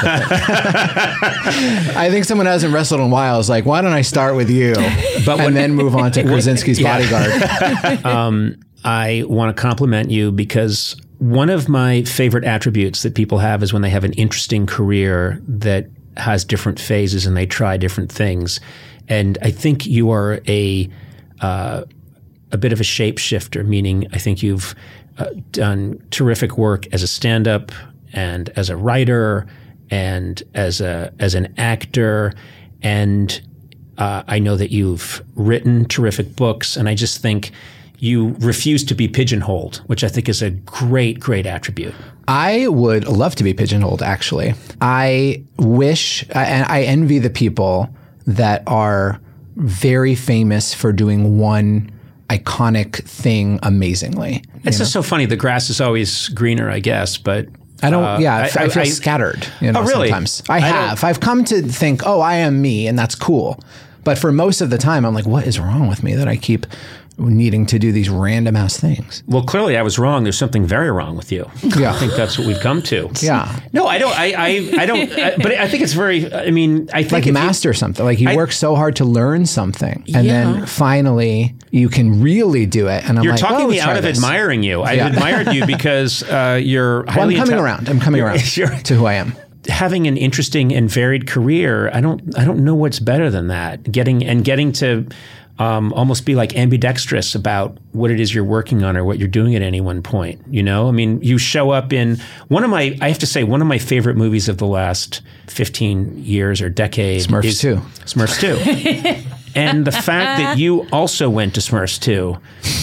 I think someone hasn't wrestled in a while is like, why don't I start with you, But and when- then move on to Krasinski's Yeah. bodyguard? I want to compliment you because one of my favorite attributes that people have is when they have an interesting career that has different phases and they try different things. And I think you are a uh, a bit of a shapeshifter, meaning I think you've uh, done terrific work as a stand-up and as a writer and as a as an actor. And uh, I know that you've written terrific books, and I just think you refuse to be pigeonholed, which I think is a great, great attribute. I would love to be pigeonholed, actually. I wish, and I envy the people that are very famous for doing one iconic thing amazingly. It's just so funny. The grass is always greener, I guess, but I don't, uh, yeah, I, I feel I- scattered, you know, Oh, really? sometimes. I I don't- have. I've come to think, oh, I am me, and that's cool. But for most of the time, I'm like, what is wrong with me that I keep needing to do these random ass things? Well, clearly I was wrong. There's something very wrong with you. Yeah. I think that's what we've come to. Yeah. No, I don't. I, I, I don't. I, but I think it's very. I mean, I think Like if you- master something. Like you I- work so hard to learn something, and Yeah. then finally you can really do it. And I'm You're like, talking oh, me try out of this. admiring you. I've Yeah. admired you because uh, you're Well, I'm highly coming intel- around. I'm coming around You're- to who I am. having an interesting and varied career. I don't. I don't know what's better than that. Getting and getting to. Um, almost be like ambidextrous about what it is you're working on or what you're doing at any one point. You know, I mean, you show up in one of my, I have to say, one of my favorite movies of the last fifteen years or decade Smurfs is two. Smurfs two. And the fact that you also went to Smurfs two.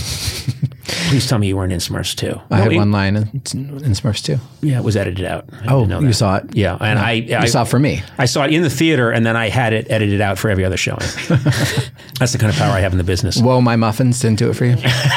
Please tell me you weren't in Smurfs two. I No, had it- one line in, in Smurfs too. Yeah, it was edited out. I Oh, didn't know you that. saw it? Yeah, and I, You I saw it for me. I saw it in the theater, and then I had it edited out for every other showing. That's the kind of power I have in the business. Whoa, my muffins didn't do it for you.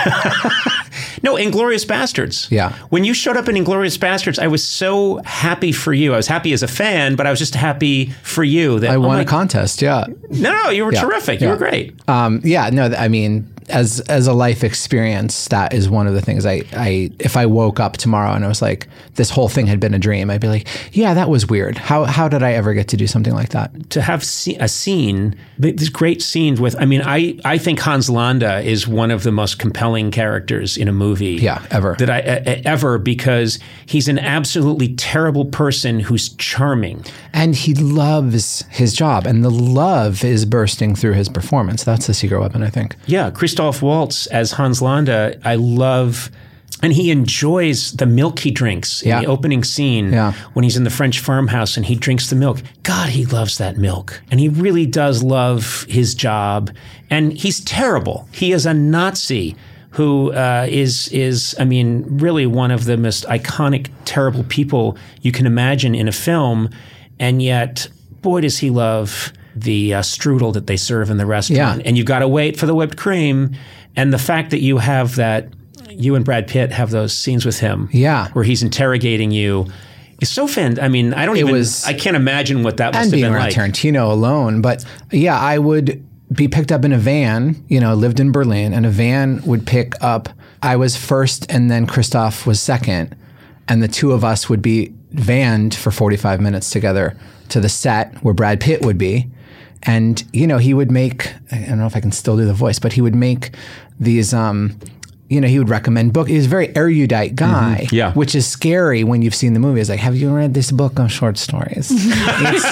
No, Inglourious Bastards. Yeah. When you showed up in Inglourious Bastards, I was so happy for you. I was happy as a fan, but I was just happy for you. That I oh won my- a contest. Yeah. No, no, you were Yeah. terrific. You Yeah. were great. Um, yeah, no, th- I mean, as as a life experience, that is one of the things I, I if I woke up tomorrow and I was like, this whole thing had been a dream, I'd be like, yeah, that was weird. How how did I ever get to do something like that? To have se- a scene, this great scene with, I mean, I, I think Hans Landa is one of the most compelling characters in a movie. Yeah, ever. That I, uh, ever, because he's an absolutely terrible person who's charming. And he loves his job, and the love is bursting through his performance. That's the secret weapon, I think. Yeah, Christoph Waltz as Hans Landa, I love, and he enjoys the milk he drinks in Yeah. the opening scene Yeah. when he's in the French farmhouse and he drinks the milk. God, he loves that milk. And he really does love his job. And he's terrible. He is a Nazi who uh, is, is, I mean, really one of the most iconic, terrible people you can imagine in a film. And yet, boy, does he love the uh, strudel that they serve in the restaurant. Yeah. And you've got to wait for the whipped cream. And the fact that you have that, you and Brad Pitt have those scenes with him, Yeah. where he's interrogating you, is so fan. I mean, I don't It even. was- I can't imagine what that must And have being been around like. Tarantino alone. But yeah, I would be picked up in a van, you know, lived in Berlin, and a van would pick up, I was first and then Christoph was second. And the two of us would be vanned for forty-five minutes together to the set where Brad Pitt would be. And, you know, he would make, I don't know if I can still do the voice, but he would make these um, you know, he would recommend book. He's a very erudite guy, Mm-hmm. Yeah. which is scary when you've seen the movie. It's like, have you read this book on short stories? It's,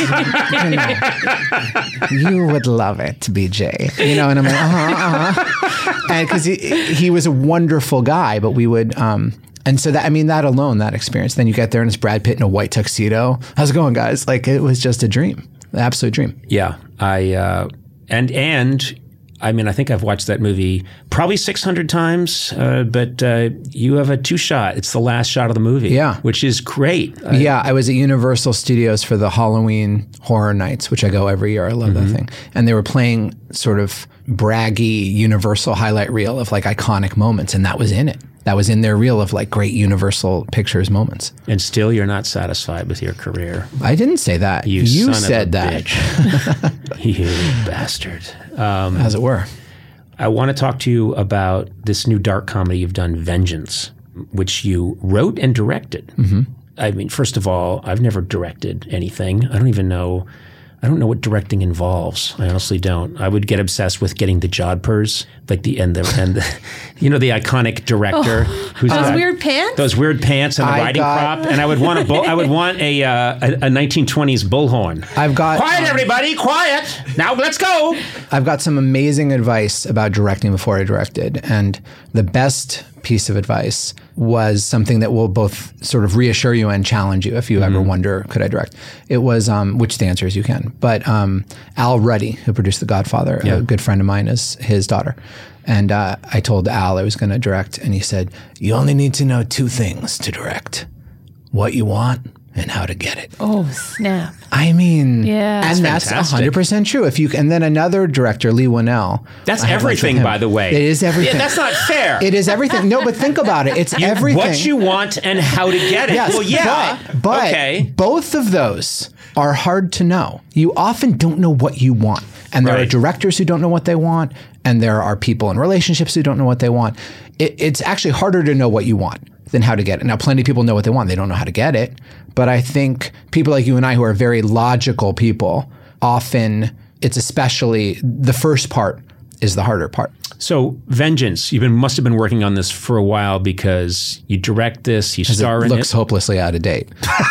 you know, you would love it, B J. You know, and I'm like, uh-huh, uh-huh. And because he, he was a wonderful guy, but we would, um, and so that, I mean, that alone, that experience, then you get there and it's Brad Pitt in a white tuxedo. How's it going, guys? Like, it was just a dream, an absolute dream. Yeah. I, uh, and, and, I mean, I think I've watched that movie probably six hundred times, uh, but uh, you have a two shot. It's the last shot of the movie, Yeah. which is great. I- Yeah, I was at Universal Studios for the Halloween Horror Nights, which I go every year. I love Mm-hmm. that thing. And they were playing sort of braggy Universal highlight reel of like iconic moments, and that was in it. That was in their reel of like great Universal Pictures moments. And still, you're not satisfied with your career. I didn't say that. You, son said of a that, bitch. You bastard. Um, as it were. I want to talk to you about this new dark comedy you've done, Vengeance, which you wrote and directed. Mm-hmm. I mean, first of all, I've never directed anything. I don't even know. I don't know what directing involves. I honestly don't. I would get obsessed with getting the jodhpurs, like the and the and the, you know, the iconic director who's Those got weird pants? those weird pants and the I riding got- crop, and I would want a bull, I would want a, uh, a a nineteen twenties bullhorn. I've got Quiet, um, everybody! Quiet! Now let's go. I've got some amazing advice about directing before I directed. And the best piece of advice was something that will both sort of reassure you and challenge you if you ever wonder, could I direct? It was, um, which the answer is you can. But um, Al Ruddy, who produced The Godfather, Yeah. a good friend of mine, is his daughter. And uh, I told Al I was going to direct, and he said, you only need to know two things to direct: what you want and how to get it. Oh, snap. I mean, Yeah. and that's fantastic. one hundred percent true. If you and then another director, Lee Winnell. That's I had lunch with everything, him. by the way. It is everything. Yeah, that's not fair. It is everything. No, but think about it. It's You- everything. What you want and how to get it. Yes, Well, yeah. but, but okay. both of those are hard to know. You often don't know what you want. And there are Right. directors who don't know what they want, and there are people in relationships who don't know what they want. It, it's actually harder to know what you want than how to get it. Now, plenty of people know what they want. They don't know how to get it. But I think people like you and I who are very logical people, often it's especially the first part is the harder part. So, Vengeance, you've been must have been working on this for a while because you direct this, you star It in looks it. hopelessly out of date.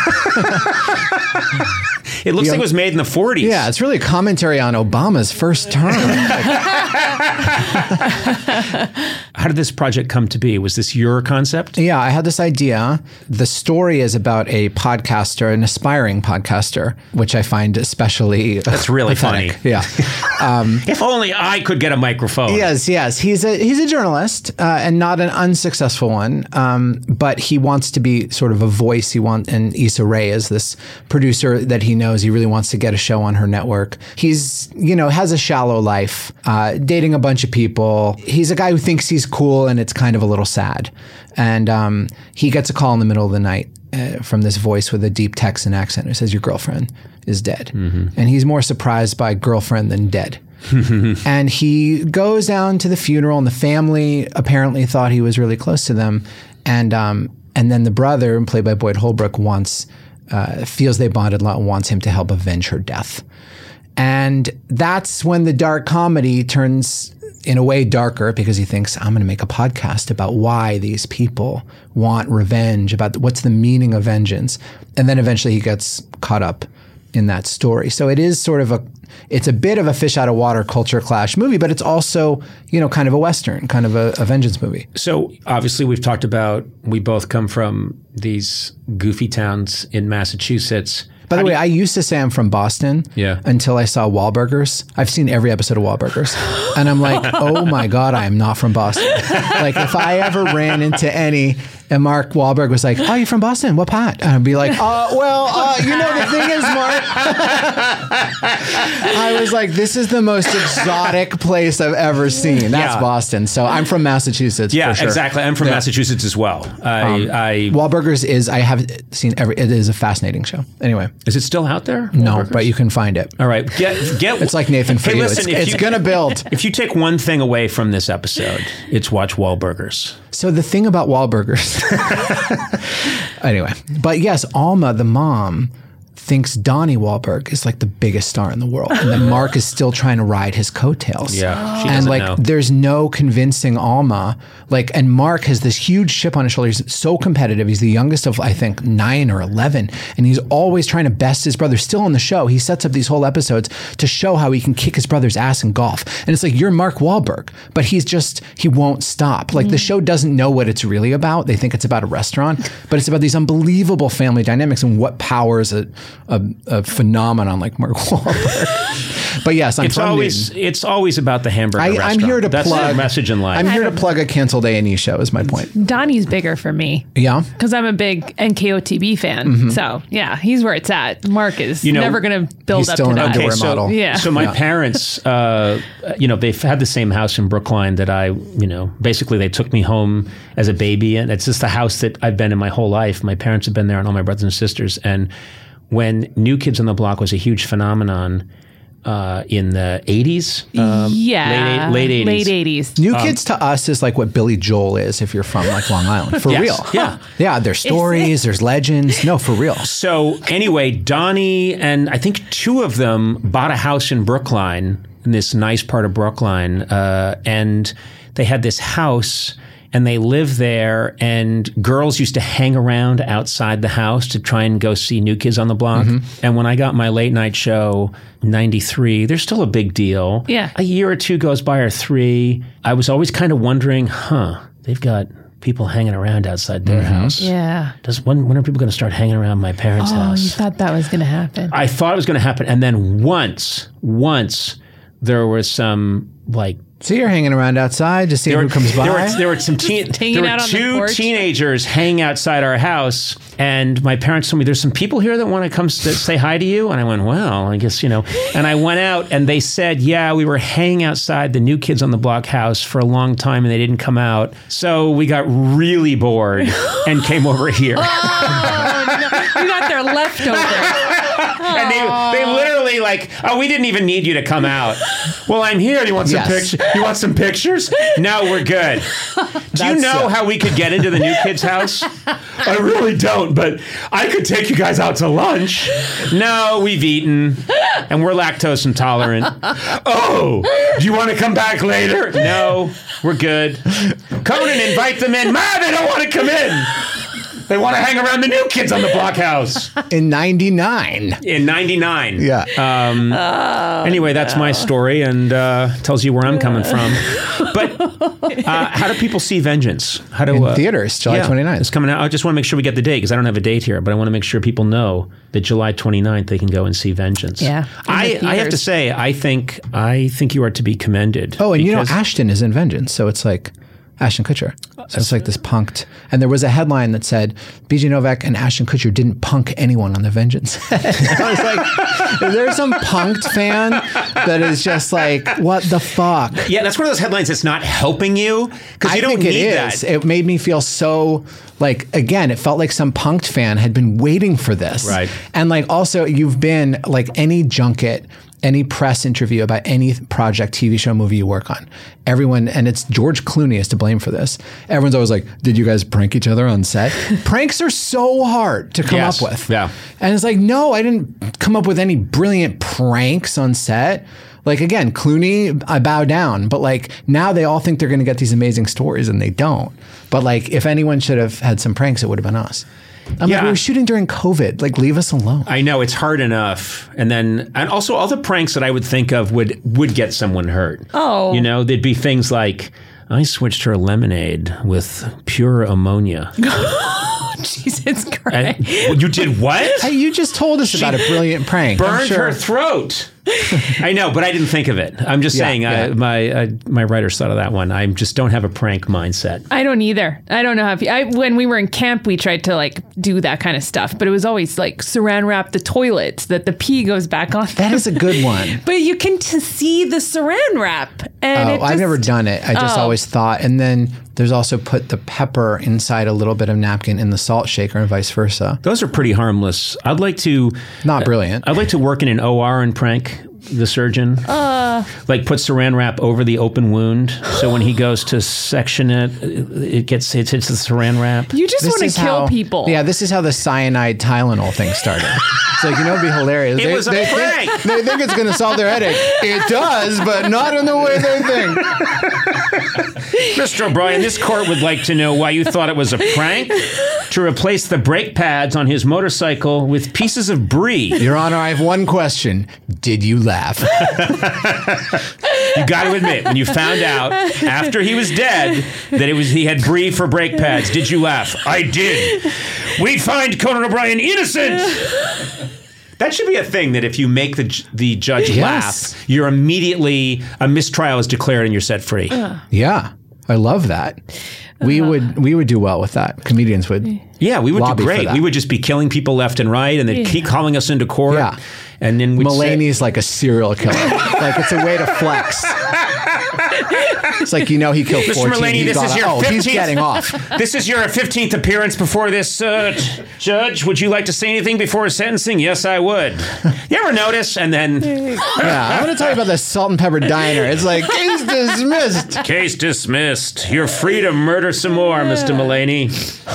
It looks like it was made in the forties. Yeah, it's really a commentary on Obama's first term. How did this project come to be? Was this your concept? Yeah, I had this idea. The story is about a podcaster, an aspiring podcaster, which I find especially That's really pathetic. funny. Yeah. If only I could get a microphone. Yes, yes. He's a he's a journalist uh, and not an unsuccessful one. Um, but he wants to be sort of a voice. He wants, and Issa Rae is this producer that he knows. He really wants to get a show on her network. He's, you know, has a shallow life, uh, dating a bunch of people. He's a guy who thinks he's cool, and it's kind of a little sad. And um, he gets a call in the middle of the night uh, from this voice with a deep Texan accent who says, your girlfriend is dead. Mm-hmm. And he's more surprised by girlfriend than dead. And he goes down to the funeral, and the family apparently thought he was really close to them. And um, and then the brother, played by Boyd Holbrook, wants uh, feels they bonded a lot and wants him to help avenge her death. And that's when the dark comedy turns, in a way, darker, because he thinks, I'm going to make a podcast about why these people want revenge, about what's the meaning of vengeance. And then eventually he gets caught up in that story. So it is sort of a, it's a bit of a fish out of water culture clash movie, but it's also, you know, kind of a Western, kind of a, a vengeance movie. So obviously we've talked about, we both come from these goofy towns in Massachusetts. By the way, I used to say I'm from Boston Yeah. until I saw Wahlburgers. I've seen every episode of Wahlburgers. And I'm like, oh my God, I am not from Boston. Like if I ever ran into any, and Mark Wahlberg was like, oh, you're from Boston? What part? And I'd be like, uh, well, uh, you know, the thing is, Mark, I was like, this is the most exotic place I've ever seen. That's Yeah. Boston. So I'm from Massachusetts. Yeah, for sure. exactly. I'm from Yeah. Massachusetts as well. I, Um, I Wahlburgers is, I have seen every, it is a fascinating show. Anyway. is it still out there? No, Wahlburgers? but you can find it. All right, get get. It's like Nathan for Hey, you. listen, it's if it's you- going to build. If you take one thing away from this episode, it's watch Wahlburgers. So the thing about Wahlburgers, anyway, but yes, Alma, the mom, thinks Donnie Wahlberg is like the biggest star in the world, and that Mark is still trying to ride his coattails. Yeah, she and doesn't like know. there's no convincing Alma. Like, and Mark has this huge chip on his shoulder. He's so competitive. He's the youngest of I think nine or eleven, and he's always trying to best his brother. Still on the show, he sets up these whole episodes to show how he can kick his brother's ass in golf. And it's like, you're Mark Wahlberg, but he's just he won't stop. Like, the show doesn't know what it's really about. They think it's about a restaurant, but it's about these unbelievable family dynamics and what powers a a, a phenomenon like Mark Wahlberg. But yes, I'm It's from always Newton. it's always about the hamburger I, restaurant. I'm here to That's plug the message in life. I'm here to plug a canceled A and E show. Is my point. Donnie's bigger for me. Yeah. Because I'm a big N K O T B fan. Mm-hmm. So, yeah, he's where it's at. Mark is You know, never going to build he's up still to an that. underwear so, model. Yeah. So my Yeah. parents, uh, you know, they've had the same house in Brookline that I, you know, basically they took me home as a baby, and it's just the house that I've been in my whole life. My parents have been there, and all my brothers and sisters. And when New Kids on the Block was a huge phenomenon uh, in the eighties, um, yeah. late, late eighties, Late eighties. New Kids to us is like what Billy Joel is if you're from like Long Island. For Yes. real. Yeah. Yeah. There's stories, there's legends. No, for real. So anyway, Donnie and I think two of them bought a house in Brookline, in this nice part of Brookline, uh, and they had this house. And they lived there, and girls used to hang around outside the house to try and go see New Kids on the Block. Mm-hmm. And when I got my late night show, ninety-three, there's still a big deal. Yeah. A year or two goes by, or three. I was always kind of wondering, huh, they've got people hanging around outside their Mm-hmm. house. Yeah. Does when, when are people going to start hanging around my parents' Oh, house? you thought that was going to happen. I thought it was going to happen. And then once, once there was some like, So you're hanging around outside to see there who were, comes by? there were, there were some teen, hanging there out were on the two porch. teenagers hanging outside our house, and my parents told me there's some people here that want to come s- say hi to you, and I went, well, I guess you know. And I went out, and they said, yeah, we were hanging outside the New Kids on the Block house for a long time, and they didn't come out, so we got really bored and came over here. Oh, no. You got their leftovers. And they, they literally like, oh, we didn't even need you to come out. Well, I'm here. You want some Yes. pictures? You want some pictures? No, we're good. Do you That's, know uh, how we could get into the New Kids house? I really don't, but I could take you guys out to lunch. No, we've eaten, and we're lactose intolerant. Oh, do you want to come back later? No, we're good. Conan, invite them in. Ma, they don't want to come in. They want to hang around the New Kids on the Block house. In ninety-nine. In ninety-nine. Yeah. Um, anyway, that's my story, and uh, tells you where I'm coming from. But uh, how do people see Vengeance? How do In uh, theaters, July yeah, twenty-ninth. It's coming out. I just want to make sure we get the date because I don't have a date here, but I want to make sure people know that July twenty-ninth they can go and see Vengeance. Yeah, in I, the I have to theaters. say, I think I think you are to be commended. Oh, and you know, because- Ashton is in Vengeance, so it's like Ashton Kutcher. So it's like this punked. And there was a headline that said, B J Novak and Ashton Kutcher didn't punk anyone on the Vengeance. I was like, is there some punked fan that is just like, what the fuck? Yeah, that's one of those headlines that's not helping you because I you don't think need it is. that. It made me feel so like, again, it felt like some punked fan had been waiting for this. Right. And like, also, you've been like any junket, any press interview about any project, T V show, movie you work on, everyone, and it's George Clooney is to blame for this. Everyone's always like, did you guys prank each other on set? Pranks are so hard to come Yes. up with. Yeah. And it's like, no, I didn't come up with any brilliant pranks on set. Like, again, Clooney, I bow down. But like, now they all think they're going to get these amazing stories and they don't. But like, if anyone should have had some pranks, it would have been us. I'm Yeah. like, we were shooting during COVID. Like, leave us alone. I know it's hard enough, and then and also all the pranks that I would think of would would get someone hurt. Oh. you know, there'd be things like I switched her lemonade with pure ammonia. Jesus Christ. And, well, you did what? Hey, you just told us about a brilliant prank. I'm Burned sure. her throat. I know, but I didn't think of it. I'm just Yeah, saying, yeah. I, my uh, my writers thought of that one. I just don't have a prank mindset. I don't either. I don't know how. If, I when we were in camp, we tried to like do that kind of stuff, but it was always like saran wrap the toilets that the pee goes back on. That is a good one. But you can t- see the saran wrap, and Oh, it I've just- never done it. I just Oh. always thought. And then there's also put the pepper inside a little bit of napkin in the salt shaker and vice versa. Those are pretty harmless. I'd like to Not brilliant. I'd like to work in an O R and prank the surgeon? Uh, like put saran wrap over the open wound, so when he goes to section it, it gets it hits the saran wrap. You just want to kill how, people. Yeah, this is how the cyanide Tylenol thing started. It's like, you know, it'd be hilarious. It they, was a they prank. Think, they think it's going to solve their headache. It does, but not in the way they think. Mister O'Brien, this court would like to know why you thought it was a prank to replace the brake pads on his motorcycle with pieces of brie. Your Honor, I have one question. Did you laugh? You got to admit, when you found out after he was dead that it was he had brie for brake pads, did you laugh? I did. We find Conan O'Brien innocent. That should be a thing, that if you make the the judge Yes. laugh, you're immediately, a mistrial is declared and you're set free. Uh. Yeah, I love that. We Uh-huh. would we would do well with that. Comedians would. Yeah, we would Lobby do for great. that. We would just be killing people left and right, and they'd Yeah. keep calling us into court. Yeah. And then we'd say, Mulaney's like a serial killer. Like, it's a way to flex. It's like, you know, he killed Mister fourteen. Mulaney, He this got is a- your oh, fifteenth. he's getting off. This is your fifteenth appearance before this uh, judge. Would you like to say anything before sentencing? Yes, I would. You ever notice? And then Yeah, I'm going to tell you about the Salt and Pepper Diner. It's like, case dismissed. case dismissed. You're free to murder some more, Mister Mulaney.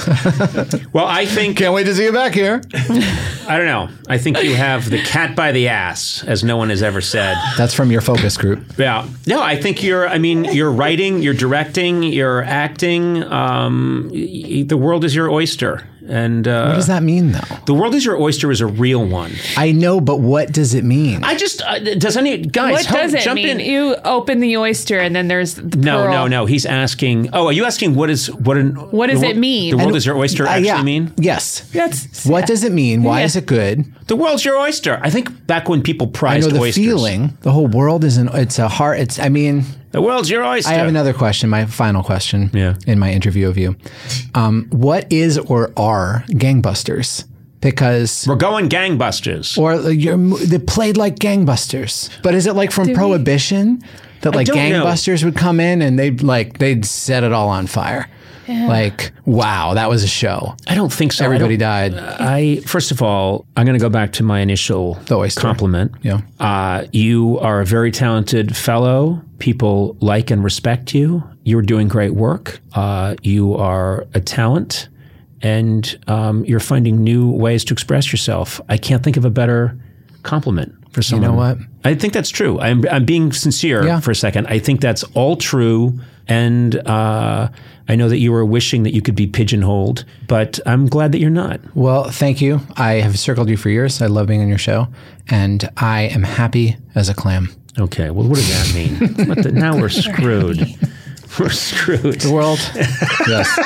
Well, I think Can't wait to see you back here. I don't know. I think you have the cat by the ass, as no one has ever said. That's from your focus group. Yeah. No, I think you're, I mean, you're writing, you're directing, you're acting. Um, y- the world is your oyster. And uh, What does that mean, though? the world is your oyster is a real one. I know, but what does it mean? I just, uh, does any, guys, What help, does it jump mean? in. You open the oyster and then there's the No, pearl. no, no. He's asking, oh, are you asking what is, what, an, What does the it wor- mean? The world And- is your oyster Uh, actually yeah. mean? Yes. That's What does it mean? Why Yeah. is it good? The world's your oyster. I think back when people I prized know the oysters. feeling. The whole world is an. It's a heart. It's. I mean, The world's your oyster. I have another question. My final question. Yeah. In my interview of you, um, what is or are gangbusters? Because We're going gangbusters. or you're, they played like gangbusters, but is it like from Do we- Prohibition that like don't know. gangbusters would come in and they'd like they'd set it all on fire? Like, wow, that was a show. I don't think so. I Everybody don't- died. I first of all, I'm going to go back to my initial The oyster. compliment. Yeah. Uh, you are a very talented fellow. People like and respect you. You're doing great work. Uh, you are a talent, and um, you're finding new ways to express yourself. I can't think of a better compliment for someone. know what? I think that's true. I'm, I'm being sincere Yeah. for a second. I think that's all true. And uh, I know that you were wishing that you could be pigeonholed, but I'm glad that you're not. Well, thank you. I have circled you for years. I love being on your show, and I am happy as a clam. Okay, well, what does that mean? What the, now we're screwed. We're screwed. The world, yes.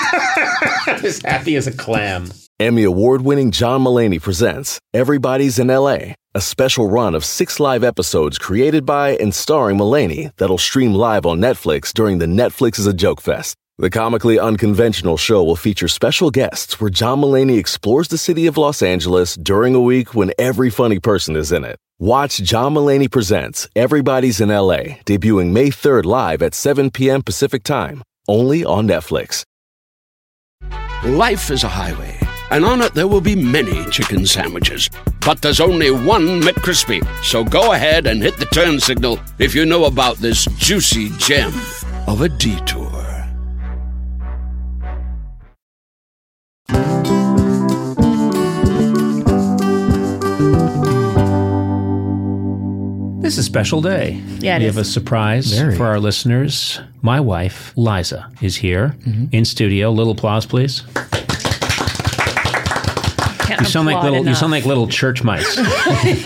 As happy as a clam. Emmy award-winning John Mulaney presents Everybody's in L A, a special run of six live episodes created by and starring Mulaney that'll stream live on Netflix during the Netflix is a Joke Fest. The comically unconventional show will feature special guests where John Mulaney explores the city of Los Angeles during a week when every funny person is in it. Watch John Mulaney Presents Everybody's in L A, debuting May third live at seven p.m. Pacific Time, only on Netflix. Life is a highway, and on it there will be many chicken sandwiches. But there's only one McCrispy. So go ahead and hit the turn signal if you know about this juicy gem of a detour. This is a special day. Yeah, it we is. have a surprise Very. for our listeners. My wife, Liza, is here in studio. Little applause, please. Can't You sound like applaud little. You enough. sound like little church mice. uh,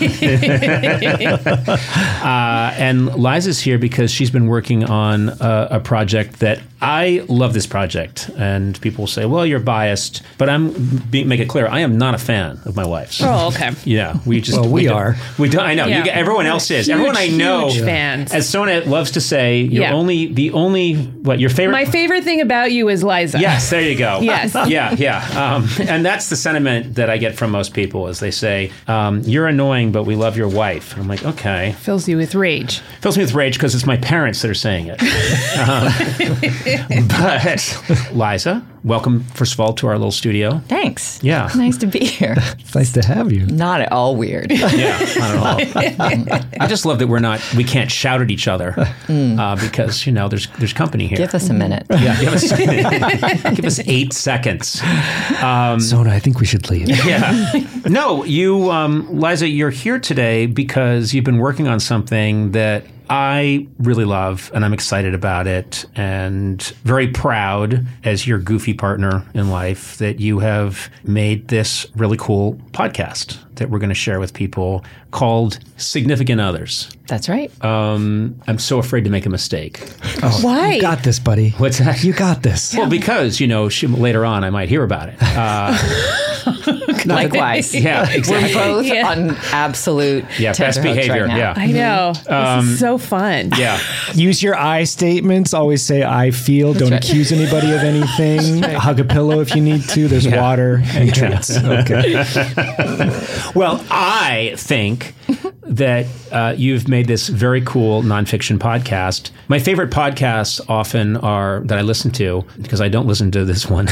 and Liza's here because she's been working on a, a project that I love. This project, and people say, "Well, you're biased," but I'm be, make it clear, I am not a fan of my wife's. Oh, okay. Yeah, we just Well, we don't- are. We don't. I know. Yeah. You, everyone else is. Huge, everyone I know. huge fans. As Sona loves to say, you're Yeah. only the only what your favorite. My favorite thing about you is Liza. Yes, there you go. Yes. Yeah, yeah. Um, and that's the sentiment that I get from most people is they say, um, you're annoying, but we love your wife. And I'm like, okay. Fills you with rage. Fills me with rage because it's my parents that are saying it. um, but Liza, welcome, first of all, to our little studio. Thanks. Yeah. Nice to be here. It's nice to have you. Not at all weird. Yeah, not at all. I just love that we're not, we can't shout at each other uh, because, you know, there's there's company here. Give us a minute. Yeah, give us, give us eight seconds. Um, Zona, I think we should leave. Yeah. No, you, um, Liza, you're here today because you've been working on something that I really love, and I'm excited about it, and very proud as your goofy partner in life that you have made this really cool podcast that we're going to share with people called Significant Others. That's right. Um, I'm so afraid to make a mistake. Oh, Why? You got this, buddy. What's that? You got this. Well, because, you know, she, later on I might hear about it. Uh, Likewise. yeah, exactly. We're both Yeah. on absolute Yeah, best tenterhooks behavior. right now. Yeah. I know. This is so fun. Yeah. Use your I statements. Always say I feel. Don't right. accuse anybody of anything. Hug a pillow if you need to. There's Yeah. water and treats. Okay. Well, I think that uh, you've made this very cool nonfiction podcast. My favorite podcasts often are that I listen to, because I don't listen to this one.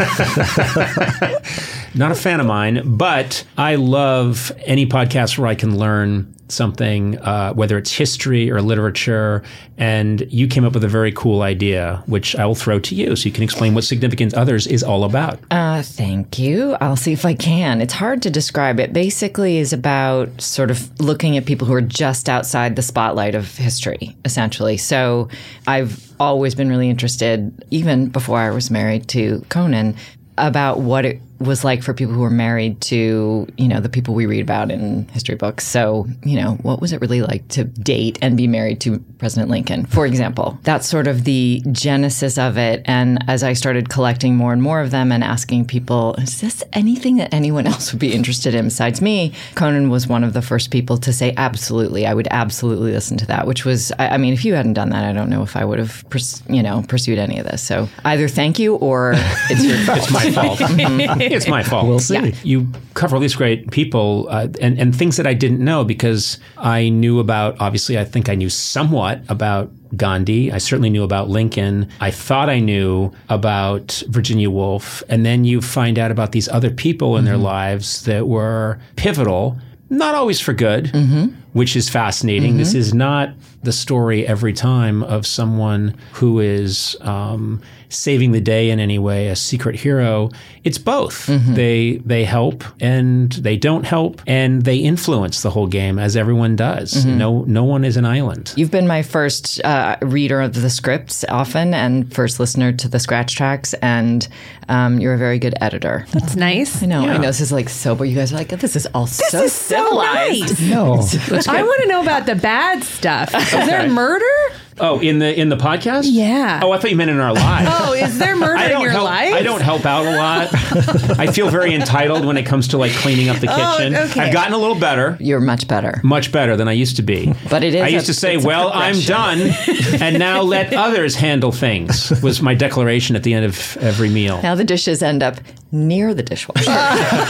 Not a fan of mine, but I love any podcast where I can learn something, uh, whether it's history or literature, and you came up with a very cool idea, which I will throw to you so you can explain what Significant Others is all about. Uh, thank you. I'll see if I can. It's hard to describe. It basically is about sort of looking at people who are just outside the spotlight of history, essentially. So I've always been really interested, even before I was married to Conan, about what it was like for people who were married to, you know, the people we read about in history books. So, you know, what was it really like to date and be married to President Lincoln, for example? That's sort of the genesis of it. And as I started collecting more and more of them and asking people, is this anything that anyone else would be interested in besides me? Conan was one of the first people to say, absolutely, I would absolutely listen to that, which was, I, I mean, if you hadn't done that, I don't know if I would have, pers- you know, pursued any of this. So either thank you or it's your fault. It's my fault. Mm-hmm. It's my fault. We'll see. Yeah. You cover all these great people uh, and, and things that I didn't know because I knew about, obviously, I think I knew somewhat about Gandhi. I certainly knew about Lincoln. I thought I knew about Virginia Woolf. And then you find out about these other people in mm-hmm. their lives that were pivotal, not always for good, mm-hmm. which is fascinating. Mm-hmm. This is not the story every time of someone who is um, saving the day in any way, a secret hero. It's both. Mm-hmm. They they help and they don't help, and they influence the whole game, as everyone does. Mm-hmm. No no one is an island. You've been my first uh, reader of the scripts often, and first listener to the scratch tracks, and um, you're a very good editor. That's nice. I know. Yeah. I know. This is like so, but you guys are like, this is all This so is so civilized. nice. No. I want to know about the bad stuff. Is there murder? Oh, in the in the podcast? Yeah. Oh, I thought you meant in our lives. Oh, is there murder I in don't your help, life? I don't help out a lot. I feel very entitled when it comes to like cleaning up the Oh, kitchen. okay. I've gotten a little better. You're much better. Much better than I used to be. But it is I used a- to say, it's a well, I'm done, and now let others handle things, was my declaration at the end of every meal. Now the dishes end up near the dishwasher. Still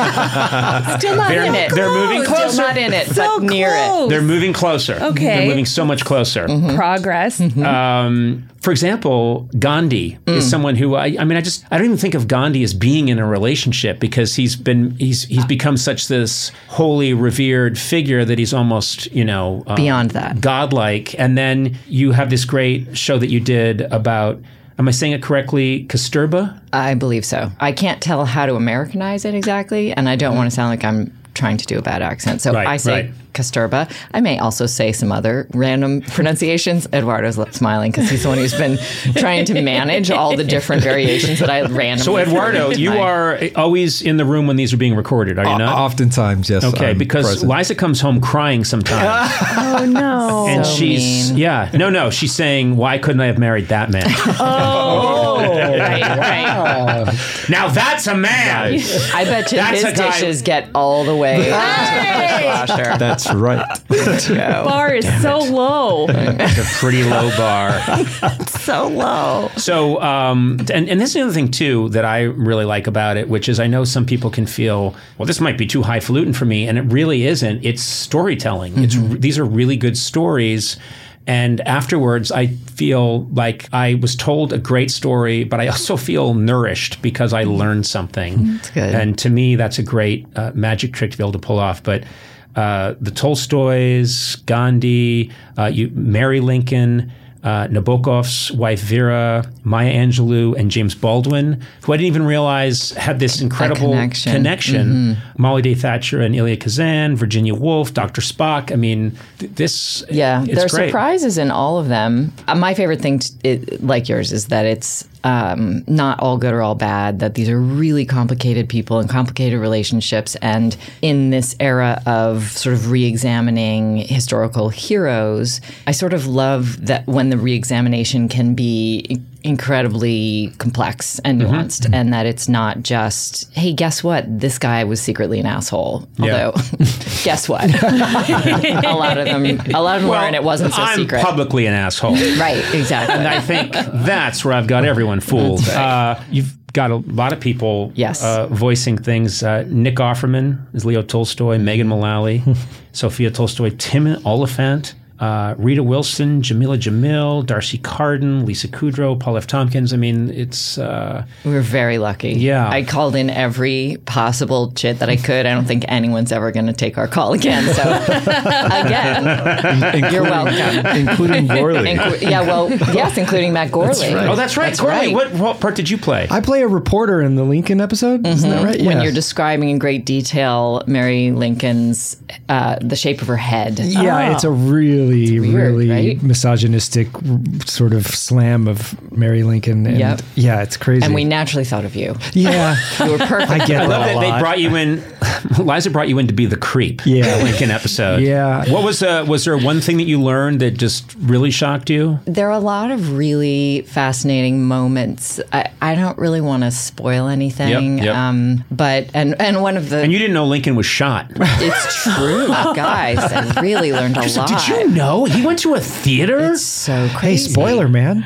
not They're- in it. they're moving Still closer. not in it, So but near it. close. They're moving closer. Okay. They're moving so much closer. Progress. Um, for example, Gandhi Mm. is someone who I, I mean, I just I don't even think of Gandhi as being in a relationship because he's been he's he's become such this holy, revered figure that he's almost you know um, Beyond that. godlike. And then you have this great show that you did about. Am I saying it correctly? Kasturba? I believe so. I can't tell how to Americanize it exactly, and I don't want to sound like I'm trying to do a bad accent. So Right, I say right. Kasturba. I may also say some other random pronunciations. Eduardo's smiling because he's the one who's been trying to manage all the different variations that I randomly. So Eduardo, you I- are always in the room when these are being recorded, are you not? Oftentimes, yes. Okay, I'm because present. Liza comes home crying sometimes. Oh, no. And So she's, mean. yeah, no, no, she's saying, why couldn't I have married that man? Oh, right, right. Now that's a man. I bet you That's his a guy- dishes get all the way into the dishwasher. That's right. Bar is so low. It's a pretty low bar. So low. So, um, and, and this is the other thing, too, that I really like about it, which is I know some people can feel, well, this might be too highfalutin for me, and it really isn't. It's storytelling. It's These are really good stories. And afterwards, I feel like I was told a great story, but I also feel nourished because I learned something. That's good. And to me, that's a great uh, magic trick to be able to pull off. But uh, the Tolstoys, Gandhi, uh, you, Mary Lincoln, uh, Nabokov's wife Vera, Maya Angelou, and James Baldwin, who I didn't even realize had this incredible connection. connection. Mm-hmm. Molly Day Thatcher and Ilya Kazan, Virginia Woolf, Doctor Spock. I mean, th- this Yeah, it's there are great. surprises in all of them. Uh, my favorite thing, t- it, like yours, is that it's um, not all good or all bad, that these are really complicated people and complicated relationships. And in this era of sort of re-examining historical heroes, I sort of love that when the re-examination can be incredibly complex and nuanced, mm-hmm. and that it's not just, hey, guess what? This guy was secretly an asshole. Yeah. Although, guess what? a lot of them, a lot of them well, were, and it wasn't so I'm secret. publicly an asshole. Right, exactly. And I think that's where I've got everyone fooled. That's right. Uh, you've got a lot of people Yes. uh, voicing things. Uh, Nick Offerman is Leo Tolstoy, Megan Mullally, Sophia Tolstoy, Tim Oliphant, uh, Rita Wilson, Jamila Jamil, Darcy Carden, Lisa Kudrow, Paul F. Tompkins. I mean, it's... Uh, We were very lucky. Yeah. I called in every possible chit that I could. I don't think anyone's ever going to take our call again. So, again, you're welcome. Including Gorley. Inclu- yeah, well, yes, including Matt Gorley. That's right. oh, that's right. That's Corley, right. What, what part did you play? I play a reporter in the Lincoln episode. Isn't that right? When Yeah. you're describing in great detail Mary Lincoln's, uh, the shape of her head. Yeah, it's a really, weird, really right? misogynistic sort of slam of Mary Lincoln. And Yep. yeah, it's crazy. And we naturally thought of you. yeah. You were perfect. I get I love that a that they lot. brought you in. Liza brought you in to be the creep. Yeah. in the Lincoln episode. Yeah. What was uh, was there one thing that you learned that just really shocked you? There are a lot of really fascinating moments. I, I don't really want to spoil anything. Yep, yep. Um, but and and one of the And you didn't know Lincoln was shot. it's true, guys. I really learned a lot. Did you know he went to a theater? It's so Hey, crazy. spoiler, man.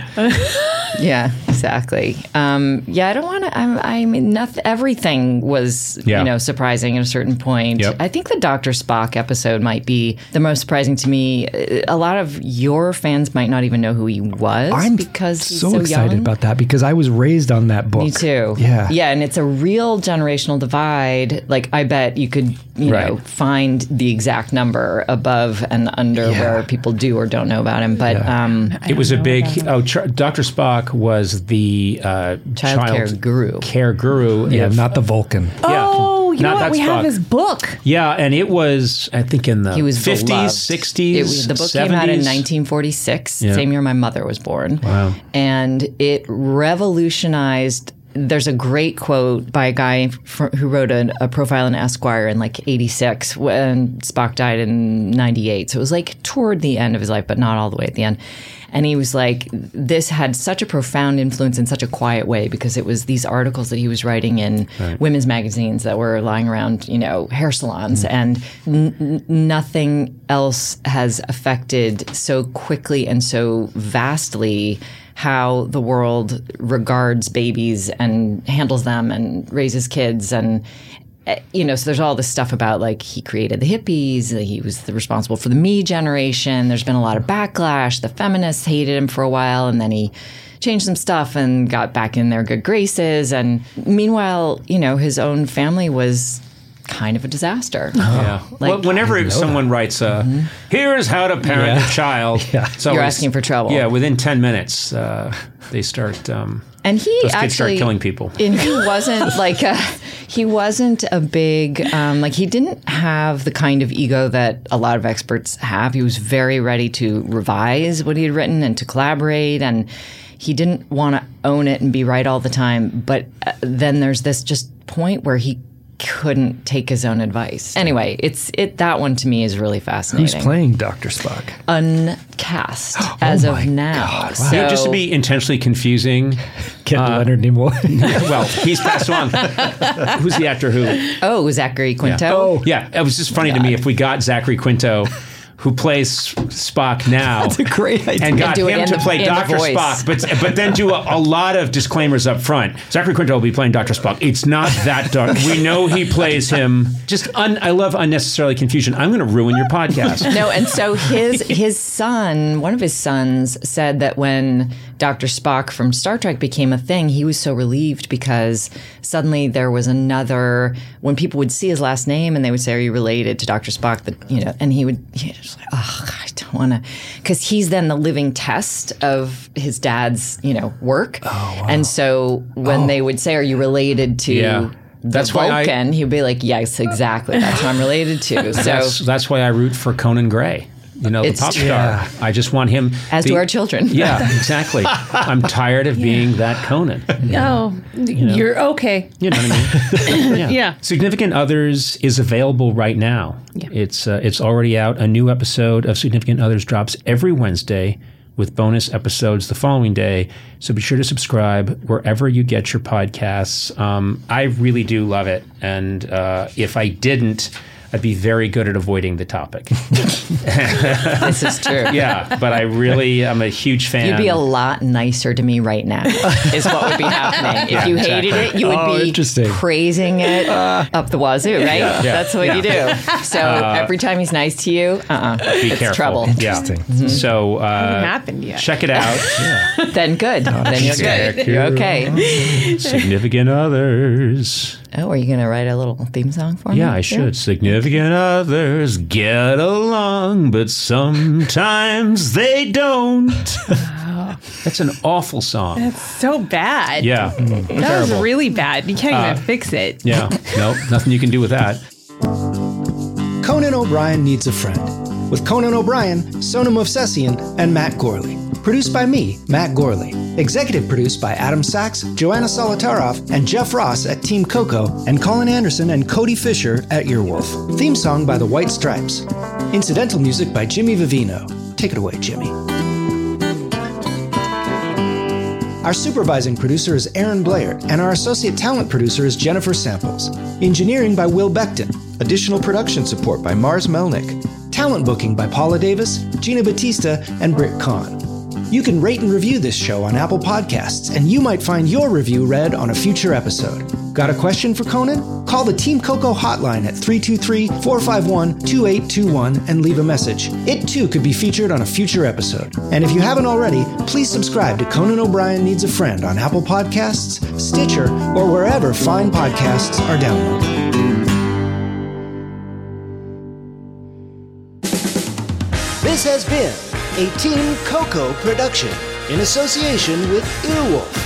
Yeah, exactly. Um, yeah, I don't want to. I mean, nothing. Everything was, Yeah. you know, surprising at a certain point. Yep. I think the Doctor Spock episode might be the most surprising to me. A lot of your fans might not even know who he was I'm because he's so, so, excited young. about that because I was raised on that book. Me too. Yeah. Yeah, and it's a real generational divide. Like, I bet you could, you know, Right. find the exact number above and under Yeah. where people do or don't know about him. But Yeah. um, It was a big. Oh, Ch- Doctor Spock was the uh, Child care guru. Care guru. Yeah, if- not the Vulcan. Yeah. Oh, you know Not what? that We have Spock. his book. Yeah, and it was I think in the he was fifties, beloved. sixties, It was, the book seventies. came out in nineteen forty-six, Yeah. same year my mother was born. Wow. And it revolutionized. There's a great quote by a guy fr- who wrote a, a profile in Esquire in like eighty-six when Spock died in ninety-eight. So it was like toward the end of his life, but not all the way at the end. And he was like, this had such a profound influence in such a quiet way because it was these articles that he was writing in Right. women's magazines that were lying around, you know, hair salons. And n- n- nothing else has affected so quickly and so vastly how the world regards babies and handles them and raises kids. And uh, you know, so there's all this stuff about like he created the hippies, uh, he was the, responsible for the me generation. There's been a lot of backlash. The feminists hated him for a while, and then he changed some stuff and got back in their good graces. And meanwhile, you know, his own family was kind of a disaster. Yeah. Like- well, whenever someone writes, uh, "Here's how to parent Yeah. a child," Yeah. it's always- You're asking for trouble. Yeah, within ten minutes, uh, they start. Um, And he Those kids actually start killing people. And he wasn't like a, he wasn't a big um, like he didn't have the kind of ego that a lot of experts have. He was very ready to revise what he had written and to collaborate, and he didn't want to own it and be right all the time. But uh, then there's this just point where he couldn't take his own advice. Anyway, it's it that one to me is really fascinating. Who's playing Doctor Spock? Uncast as my of now. God, wow. So, you know, just to be intentionally confusing. Get Leonard Nimoy. Well, he's passed on. Who's the actor who? oh, Zachary Quinto. Oh. Yeah, it was just funny to me if we got Zachary Quinto, who plays Spock now. That's a great idea. And got do it him in to the- play in the Doctor voice. Spock, but but then do a, a lot of disclaimers up front. Zachary Quinto will be playing Doctor Spock. It's not that dark. We know he plays him. Just un, I love unnecessarily confusion. I'm going to ruin your podcast. No, and so his his son, one of his sons, said that when Doctor Spock from Star Trek became a thing, he was so relieved because suddenly there was another. When people would see his last name and they would say, "Are you related to Doctor Spock?" That you know, and he would, he was like, "Oh, I don't want to," because he's then the living test of his dad's, you know, work. Oh, wow. And so when oh. they would say, "Are you related to?" Yeah. That's the why Vulcan, I, he'd be like, "Yes, exactly. That's who I'm related to." So that's, that's why I root for Conan Gray. You know, the It's pop true. star. Yeah. I just want him. As the, do our children. Yeah, exactly. I'm tired of being that Conan. Oh, know. you're okay. You know what I mean? Yeah. Yeah. Significant Others is available right now. Yeah. It's uh, it's already out. A new episode of Significant Others drops every Wednesday, with bonus episodes the following day. So be sure to subscribe wherever you get your podcasts. Um, I really do love it. And uh, if I didn't, I'd be very good at avoiding the topic. This is true. Yeah, but I really am a huge fan. You'd be a lot nicer to me right now, is what would be happening. Yeah, if you exactly. hated it, you would Oh, be interesting. praising it up the wazoo, right? Yeah. That's what Yeah. you do. So every time he's nice to you, uh-uh, Be it's careful. trouble. Yeah. Interesting. So uh, Hasn't happened yet. check it out. Yeah. Then good. then you're good. You're okay. Significant Others. Oh, are you going to write a little theme song for me? Yeah, I should. Significant Others get along, but sometimes they don't. That's an awful song. That's so bad. Yeah. That was really bad. You can't Uh, even fix it. Yeah. Nope. Nothing you can do with that. Conan O'Brien Needs a Friend, with Conan O'Brien, Sonam Movsesian, and Matt Gorley. Produced by me, Matt Gorley. Executive produced by Adam Sachs, Joanna Solotaroff, and Jeff Ross at Team Coco, and Colin Anderson and Cody Fisher at Earwolf. Theme song by the White Stripes. Incidental music by Jimmy Vivino. Take it away, Jimmy. Our supervising producer is Aaron Blair, and our associate talent producer is Jennifer Samples. Engineering by Will Beckton. Additional production support by Mars Melnick. Talent booking by Paula Davis, Gina Batista, and Britt Kahn. You can rate and review this show on Apple Podcasts, and you might find your review read on a future episode. Got a question for Conan? Call the Team Coco hotline at three two three, four five one, two eight two one and leave a message. It too could be featured on a future episode. And if you haven't already, please subscribe to Conan O'Brien Needs a Friend on Apple Podcasts, Stitcher, or wherever fine podcasts are downloaded. This has been a Team Coco production in association with Earwolf.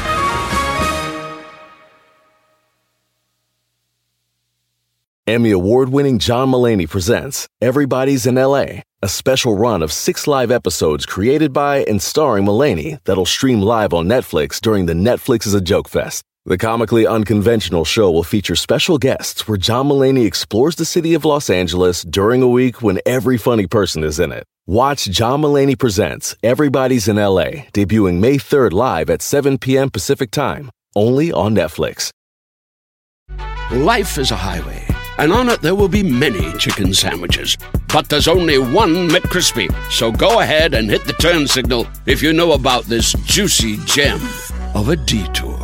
Emmy award-winning John Mulaney presents Everybody's in L A, a special run of six live episodes created by and starring Mulaney that'll stream live on Netflix during the Netflix is a Joke Fest. The comically unconventional show will feature special guests where John Mulaney explores the city of Los Angeles during a week when every funny person is in it. Watch John Mulaney Presents Everybody's in L A, debuting May third live at seven p.m. Pacific Time, only on Netflix. Life is a highway, and on it there will be many chicken sandwiches. But there's only one McCrispy. So go ahead and hit the turn signal if you know about this juicy gem of a detour.